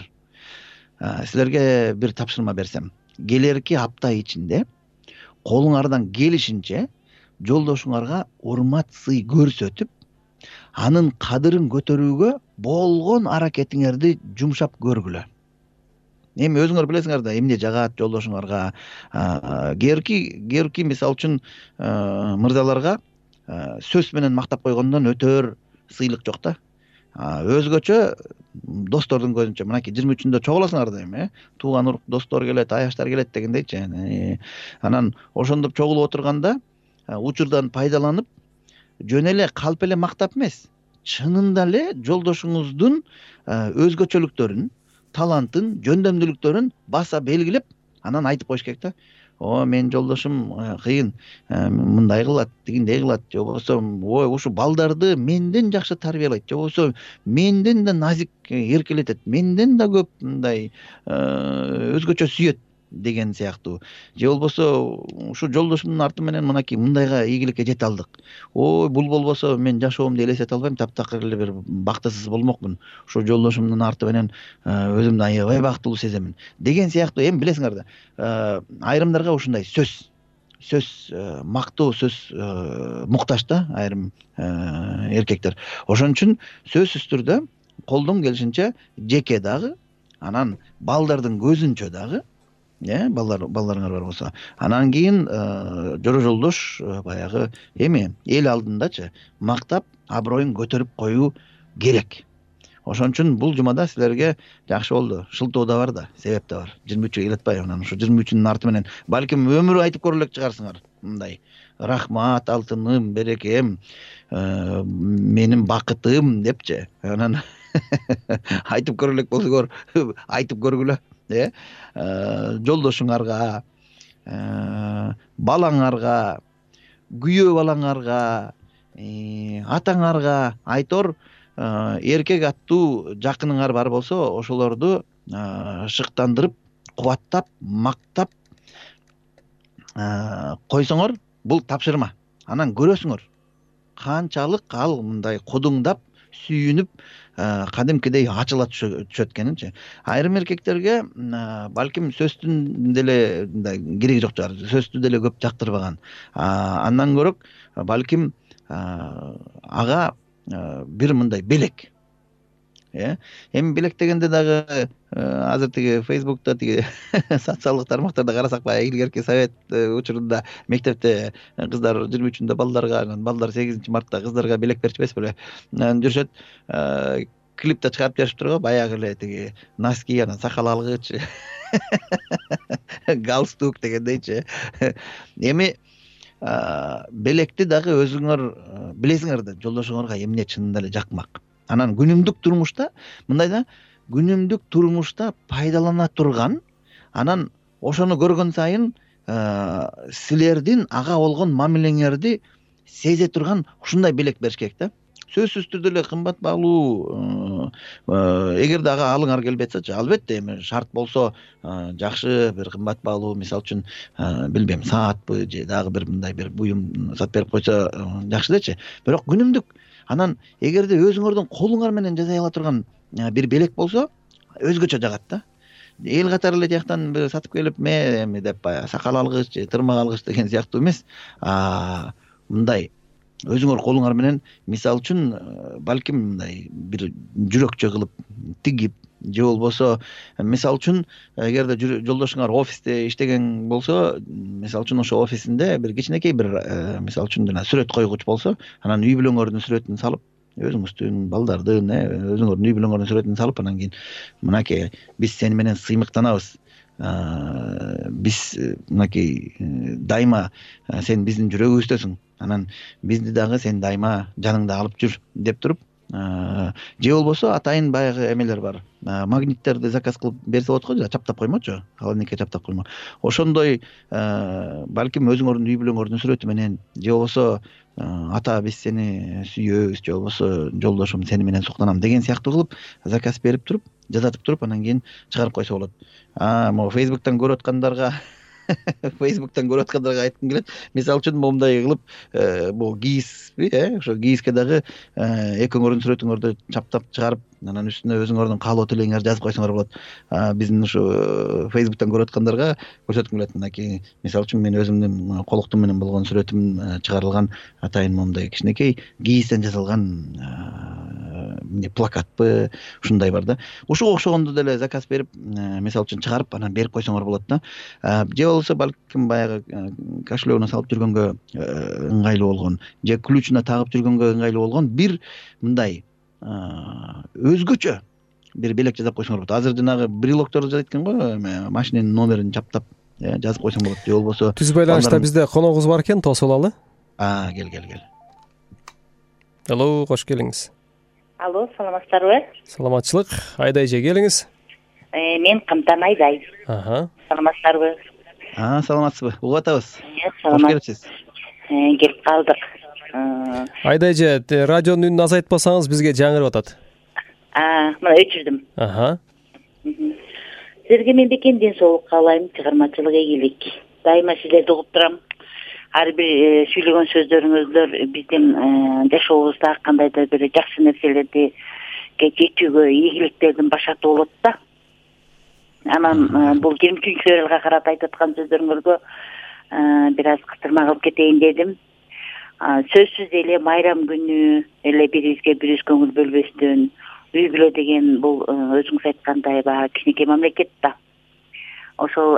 силерге бир тапшырма берсем, келерки апта ичинде колуңардан келишинче жолдошуңарга урмат сый көрсөтүп, анын кадырын көтөрүүгө болгон аракетиңерди жумшап көргүлө. Эми өзүңөр билесиңер да, эмне жагат жолдошуңарга. Кээрки кээрки мисалы үчүн мырзаларга сөз менен мактап койгондон өтөр сыйлык жок да. Өзгөчө достордун көзүнчө мынакей жыйырма үчүндө чогуласыңар да эми, тууган урук достор келет, аяштар келет дегендейчи. Анан ошондоп чогулуп отурганда учурдан пайдаланып, жөн эле калп эле мактап эмес, чынында эле жолдошуңуздун өзгөчөлүктөрүн, талантын, жөндөмдүүлүктөрүн баса белгилеп, анан айтып коюш керек да. О, мен жолдошум кыйын, мындай кылат, тигиндей кылат, же болбосо, ой, ушу балдарды менден жакшы тарбиялайт, же болбосо менден да назик эркелетет, менден да көп мындай өзгөчө сүйөт деген сыяктуу. Же болбосо ушу жолдошумдун арты менен мынакей мындайга ийгиликке жете алдык. Ой, бул болбосо мен жашоомду элестете албайм, таптакыр эле бир бактысыз болмокмун. Ушу жолдошумдун арты менен өзүмдү аябай бактылуу сеземин деген сыяктуу. Эми билесиңер да, айрымдарга ушундай сөз сөз мактоо сөз муктаж да айрым эркектер. Ошон үчүн сөзсүз түрдө колдон келишинче жеке дагы, анан балдардын көзүнчө дагы, э, балдар балдарыңар бар болсо, анан кийин жора жолдош баягы эми эл алдындачы мактап, аброюн көтөрүп коюу керек. Ошон үчүн бул жумада силерге жакшы болду. Шылтоо да бар да, себеп да бар. жыйырма үчкө келе атпайбы, анан ушу жыйырма үчүнүн арты менен балким өмүрү айтып көрө элек чыгарсыңар. Мындай: рахмат алтыным, берекем, менин бакытым депчи. Анан айтып көрө элек болсоңор, айтып көргүлө. Э, жолдошуңарга, балаңарга, күйөө балаңарга, атаңарга айтор эркек аттуу жакыныңар бар болсо, ошолорду шыктандырып, кубаттап, мактап койсоңор, бул тапшырма. Анан көрөсүңөр канчалык ал мындай кудуңдап, сүйүнүп, кадимкидей ачыла түшөт экенинчи. Айрым эркектерге балким сөздүн деле кереги жок жаар, сөздү деле көп жактырбаган. Андан көрөк балким ага бир мындай белек. Э, эми белек дегенде дагы азыр тиги Facebook'та тиги социалдык тармактарда карасак, баягы илгерки совет учурунда мектепте кыздар жыйырма үчүндө балдарга, анан балдар сегизинчи мартта кыздарга белек берчү эмес беле? Жүрүшөт, клипте чыгарып беришиптир го, баягы эле тиги носки, анан сакал алгыч, галстук дегендейчи. Эми белекти дагы өзүңөр билесиңер да, жолдошуңарга эмне чынында эле жакмак. Анан күнүмдүк турмушта, мындай да, күнүмдүк турмушта пайдалана турган, анан ошону көргөн сайын силердин ага болгон мамилеңерди сезе турган ушундай белек бериш керек да. Сөзсүз түрдө эле кымбат баалуу, эгерде ага алыңар келбей атсачы, албетте эми шарт болсо жакшы бир кымбат баалуу, мисалы үчүн билбейм, саатпы же дагы бир мындай бир буюм сатып берип койсо жакшы дечи. Бирок күнүмдүк, анан эгерде өзүңөрдүн колуңар менен жасай ала турган бир белек болсо, өзгөчө жагат да. Эл катары эле жактан бир сатып келип, эми деп баягы сакал алгыч же тырмак алгыч деген сыяктуу эмес, мындай өзүңөр колуңар менен мисалы үчүн балким мындай бир жүрөкчө кылып тигип же болбосо мисалы үчүн эгерде жолдошуңар офисте иштеген болсо мисалы үчүн ошо офисинде бир кичинекей бир мисалы үчүн жана сүрөт койгуч болсо анан үй бүлөңөрдүн сүрөтүн салып өзүңүздүн балдардын өзүңөрдүн үй бүлөңөрдүн сүрөтүн салып анан кийин мынакей биз сени менен сыймыктанабыз, биз мынакей дайыма сен биздин жүрөгүбүздөсүң, анан бизди дагы сен дайыма жаныңда алып жүр деп туруп же болбосо атайын баягы эмелер бар, магниттерди заказ кылып берсе болот го, чаптап коймочу, холодильникке чаптап коймо, ошондой балким өзүңөрдүн үй бүлөңөрдүн сүрөтү менен же болбосо ата биз сени сүйөбүз же болбосо жолдошум сени менен суктанам деген сыяктуу кылып заказ берип туруп жасатып туруп анан кийин чыгарып койсо болот. Могу фейсбуктан көрүп аткандарга фейсбуктан көрүп аткандарга айткым келет, мисалы үчүн моундай кылып бул кийизби э ошо кийизге дагы экөөңөрдүн сүрөтүңөрдү чаптап чыгарып анан үстүнө өзүңөрдүн каалоо тилегиңерди жазып койсоңор болот. Биздин ушу фейсбуктан көрүп аткандарга көрсөткүм келет, мынакей мисалы үчүн мен өзүмдүн колуктум менен болгон сүрөтүм чыгарылган атайын моундай кичинекей кийизден жасалган плакатпы ушундай бар да. Ушуга окшогондо деле заказ берип мисалы үчүн чыгарып анан берип койсоңор болот да. Же болбосо балким баягы кошелегине салып жүргөнгө ыңгайлуу болгон же ключуна тагып жүргөнгө ыңгайлуу болгон бир мындай өзгөчө бир белек жасап койсоңор болот. Азыр жанагы брелокторду жасайт экен го, машиненин номерин чаптап жазып койсоң болот. Же болбосо түз байланышта бизде коногубуз бар экен, тосуп алалы. А, кел кел кел. Алло, кош келиңиз. Алло, саламатсыздарбы? Саламатчылык. Айдай эже келиңиз. Мен Камтан Айдай. Аха. Саламатсыздарбы? А, саламатсызбы? Угуп атабыз. Кош келипсиз. Келип калдык. Айдай эже, радионун үнүн азайтпасаңыз бизге жаңырып атат. А, мына өчүрдүм. Аха. Сизерге мен бекен ден соолук каалайм, чыгармачылык ийгилик. Дайыма сиздерди угуп турам. Ар бир сүйлөгөн сөздөрүңүздөр биздин жашообузда кандайдыр бир жакшы нерселерди жетүүгө, ийгиликтердин башаты болот да. Анан бул жыйырма үчүнчү февралга карата айтып аткан сөздөрүңөргө бир аз кытырма кылып кетейин дедим. Сөзсүз эле майрам күнү эле бирибизге бирибиз көңүл бөлбөстөн, үй бүлө деген бул өзүңүз айткандай баягы кичинекей мамлекет да. Ошол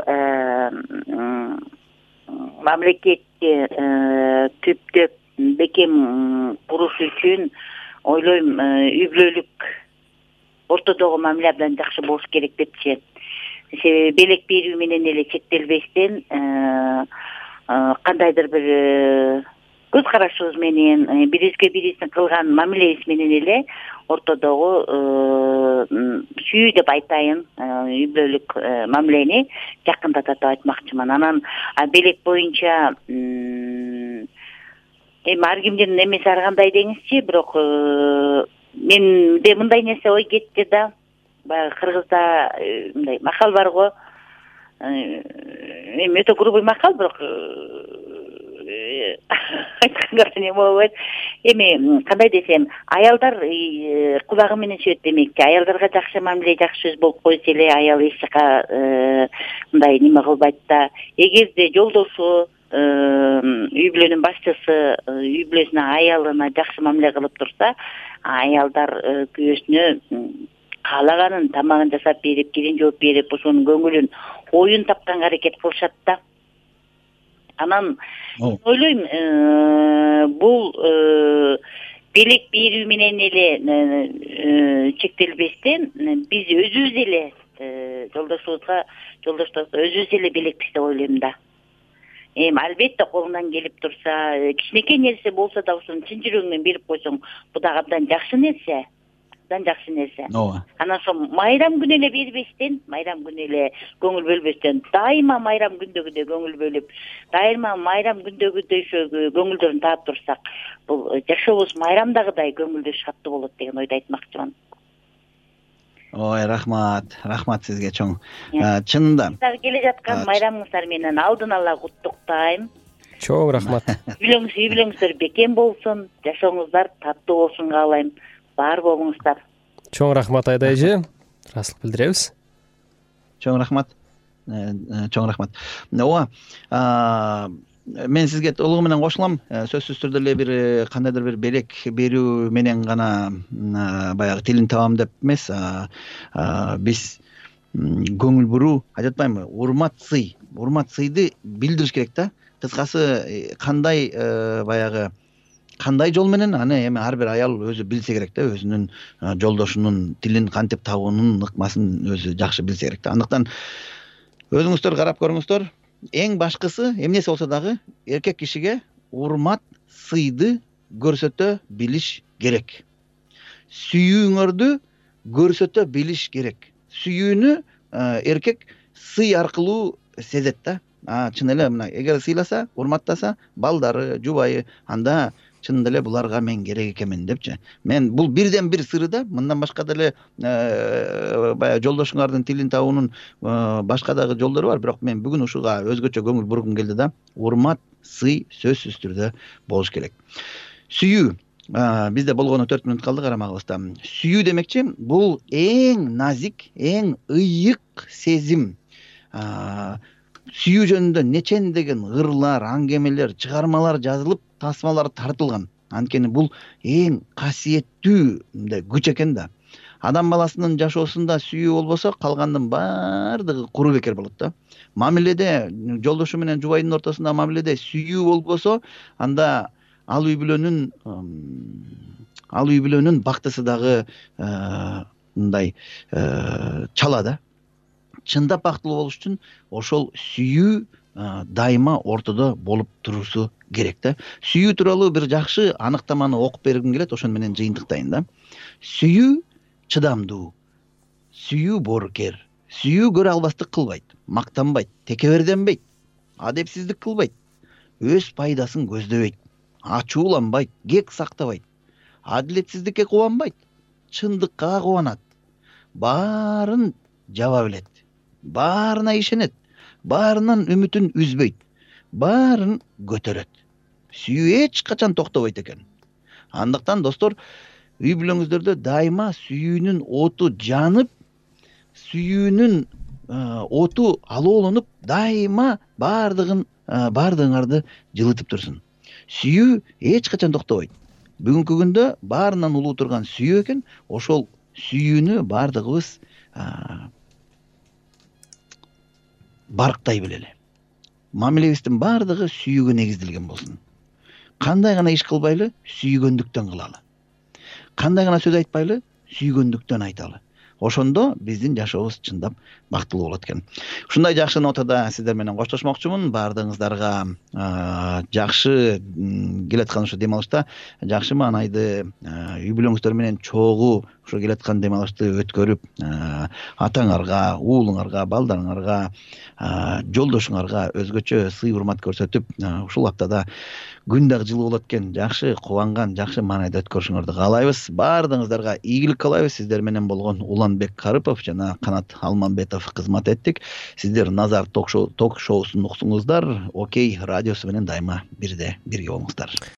мамлекетти түптөп бекем куруш үчүн ойлойм үй бүлөлүк ортодогу мамиле абдан жакшы болуш керек депчи. Себеби белек берүү менен эле чектелбестен кандайдыр бир көз карашыбыз менен бирибизге бирибиздин кылган мамилебиз менен эле ортодогу сүйүү деп айтайын, үй бүлөлүк мамилени жакындатат деп айтмакчымын. Анан белек боюнча эми ар кимдин эмеси ар кандай деңизчи, бирок менде мындай нерсе ой кетти да. Баягы кыргызда мындай макал бар го. Эми өтө грубый макал, бирок айтканга эме болбойт. Эми кандай десем, аялдар кулагы менен сүйөт демекчи. Аялдарга жакшы мамиле, жакшы сөз болуп койсо эле аял эч жака мындай неме кылбайт да. Эгерде жолдошу, үй бүлөнүн башчысы үй бүлөсүнө, аялына жакшы мамиле кылып турса, аялдар күйөөсүнө каалаганын тамагын жасап берип, кирин жооп берип, ошонун көңүлүн, оюн тапканга аракет кылышат да. Анан ойлойм, бул белек берүү менен эле чектелбестен биз өзүбүз эле жолдошубузга, жолдошторубузга өзүбүз эле белекпиз деп ойлойм да. Эми албетте колуңдан келип турса, кичинекей нерсе болсо да ошону чын жүрөгүңөн берип койсоң, бул дагы абдан жакшы нерсе. Абдан жакшы нерсе. Анан ошо майрам күнү эле бербестен, майрам күнү эле көңүл бөлбөстөн, дайыма майрам күндөгүдөй көңүл бөлүп, дайыма майрам күндөгүдөй ошо көңүлдөрүн таап турсак, бул жашообуз майрамдагыдай көңүлдүү, шаттуу болот деген ойду айтмакчымын. Ой, рахмат, рахмат сизге чоң. Чынында. Дагы келе жаткан майрамыңыздар менен алдын ала куттуктайм. Чоң рахмат. Үй бүлөңүздөр бекем болсун, жашооңуздар таттуу болсун каалайм. Бар болуңуздар. Чоң рахмат Айдай эже. Ыраазылык билдиребиз. Чоң рахмат. Чоң рахмат. Ооба. мен сизге толугу менен кошулам. Сөзсүз түрдө эле бир кандайдыр бир белек берүү менен гана баягы тилин табам деп эмес, биз көңүл буруу, айтып атпаймынбы, урмат сый, урмат сыйды билдириш керек да. Кыскасы кандай баягы кандай жол менен аны эми ар бир аял өзү билсе керек да, өзүнүн жолдошунун тилин кантип табуунун ыкмасын өзү жакшы билсе керек да. Андыктан өзүңүздөр карап көрүңүздөр. Эң башкысы эмнеси болсо дагы эркек кишиге урмат сыйды көрсөтө билиш керек. Сүйүүңөрдү көрсөтө билиш керек. Сүйүүнү эркек сый аркылуу сезет да. Чын эле мына эгер сыйласа, урматтаса, балдары, жубайы, анда чын эле буларга мен керек экенмин депчи. Мен бул бирден бир сыры да, мындан башка деле баягы жолдошуңардын тилин табуунун башка дагы жолдору бар, бирок мен бүгүн ушуга өзгөчө көңүл бургум келди да. Урмат, сый сөзсүз түрдө болуш керек. Сүйүү. Бизде болгону төрт мүнөт калды, карамагыбызда. Сүйүү демекчи, бул эң назик, эң ыйык сезим. Сүйүү жөнүндө нечендеген ырлар, аңгемелер, чыгармалар жазылып, тасмалар тартылган. Анткени бул эң касиеттүү күч экен да. Адам баласынын жашоосунда сүйүү болбосо, калгандын баардыгы куру бекер болот да. Мамиледе, жолдошу менен жубайдын ортосунда мамиледе сүйүү болбосо, анда ал үй бүлөнүн ал үй бүлөнүн бактысы дагы мындай чала да. Чындап бактылуу болуш үчүн ошол сүйүү дайыма ортодо болуп турусу керек да. Сүйүү тууралуу бир жакшы аныктаманы окуп бергим келет, ошон менен жыйынтыктайын да. Сүйүү чыдамдуу, сүйүү боорукер, сүйүү көрө албастык кылбайт, мактанбайт, текеберденбейт, адепсиздик кылбайт, өз пайдасын көздөбөйт, ачууланбайт, кек сактабайт, адилетсиздикке кубанбайт, чындыкка кубанат, баарын жаба билет, баарына ишенет, баарынан үмүтүн үзбөйт, баарын көтөрөт. Сүйүү эч качан токтобойт экен. Андыктан достор, үй бүлөңүздөрдө дайыма сүйүүнүн оту жанып, сүйүүнүн оту алоолонуп, дайыма баардыгын баардыгыңарды жылытып турсун. Сүйүү эч качан токтобойт. Бүгүнкү күндө баарынан улуу турган сүйүү экен. Ошол сүйүүнү баардыгыбыз барктай билели. Мамилебиздин баардыгы сүйүүгө негизделген болсун. Кандай гана иш кылбайлы, сүйгөндүктөн кылалы. Кандай гана сөз айтпайлы, сүйгөндүктөн айталы. Ошондо биздин жашообуз чындап бактылуу болот экен. Ушундай жакшы нотада сиздер менен коштошмокчумун. Баардыгыңыздарга жакшы келаткан ушу дем алышта жакшы маанайды үй бүлөңүздөр менен чогуу ушу келаткан дем алышты өткөрүп, атаңарга, уулуңарга, балдарыңарга, жолдошуңарга өзгөчө сый урмат көрсөтүп, ушул аптада күн дагы жылуу болот экен. Жакшы кубанган, жакшы маанайда өткөрүшүңөрдү каалайбыз. Баардыгыңыздарга ийгилик каалайбыз. Сиздер менен болгон Уланбек Карыпов жана Канат Алманбетов кызмат эттик. Сиздер Назар ток шоусун уктуңуздар. Окей радиосу менен дайыма бирде бирге болуңуздар.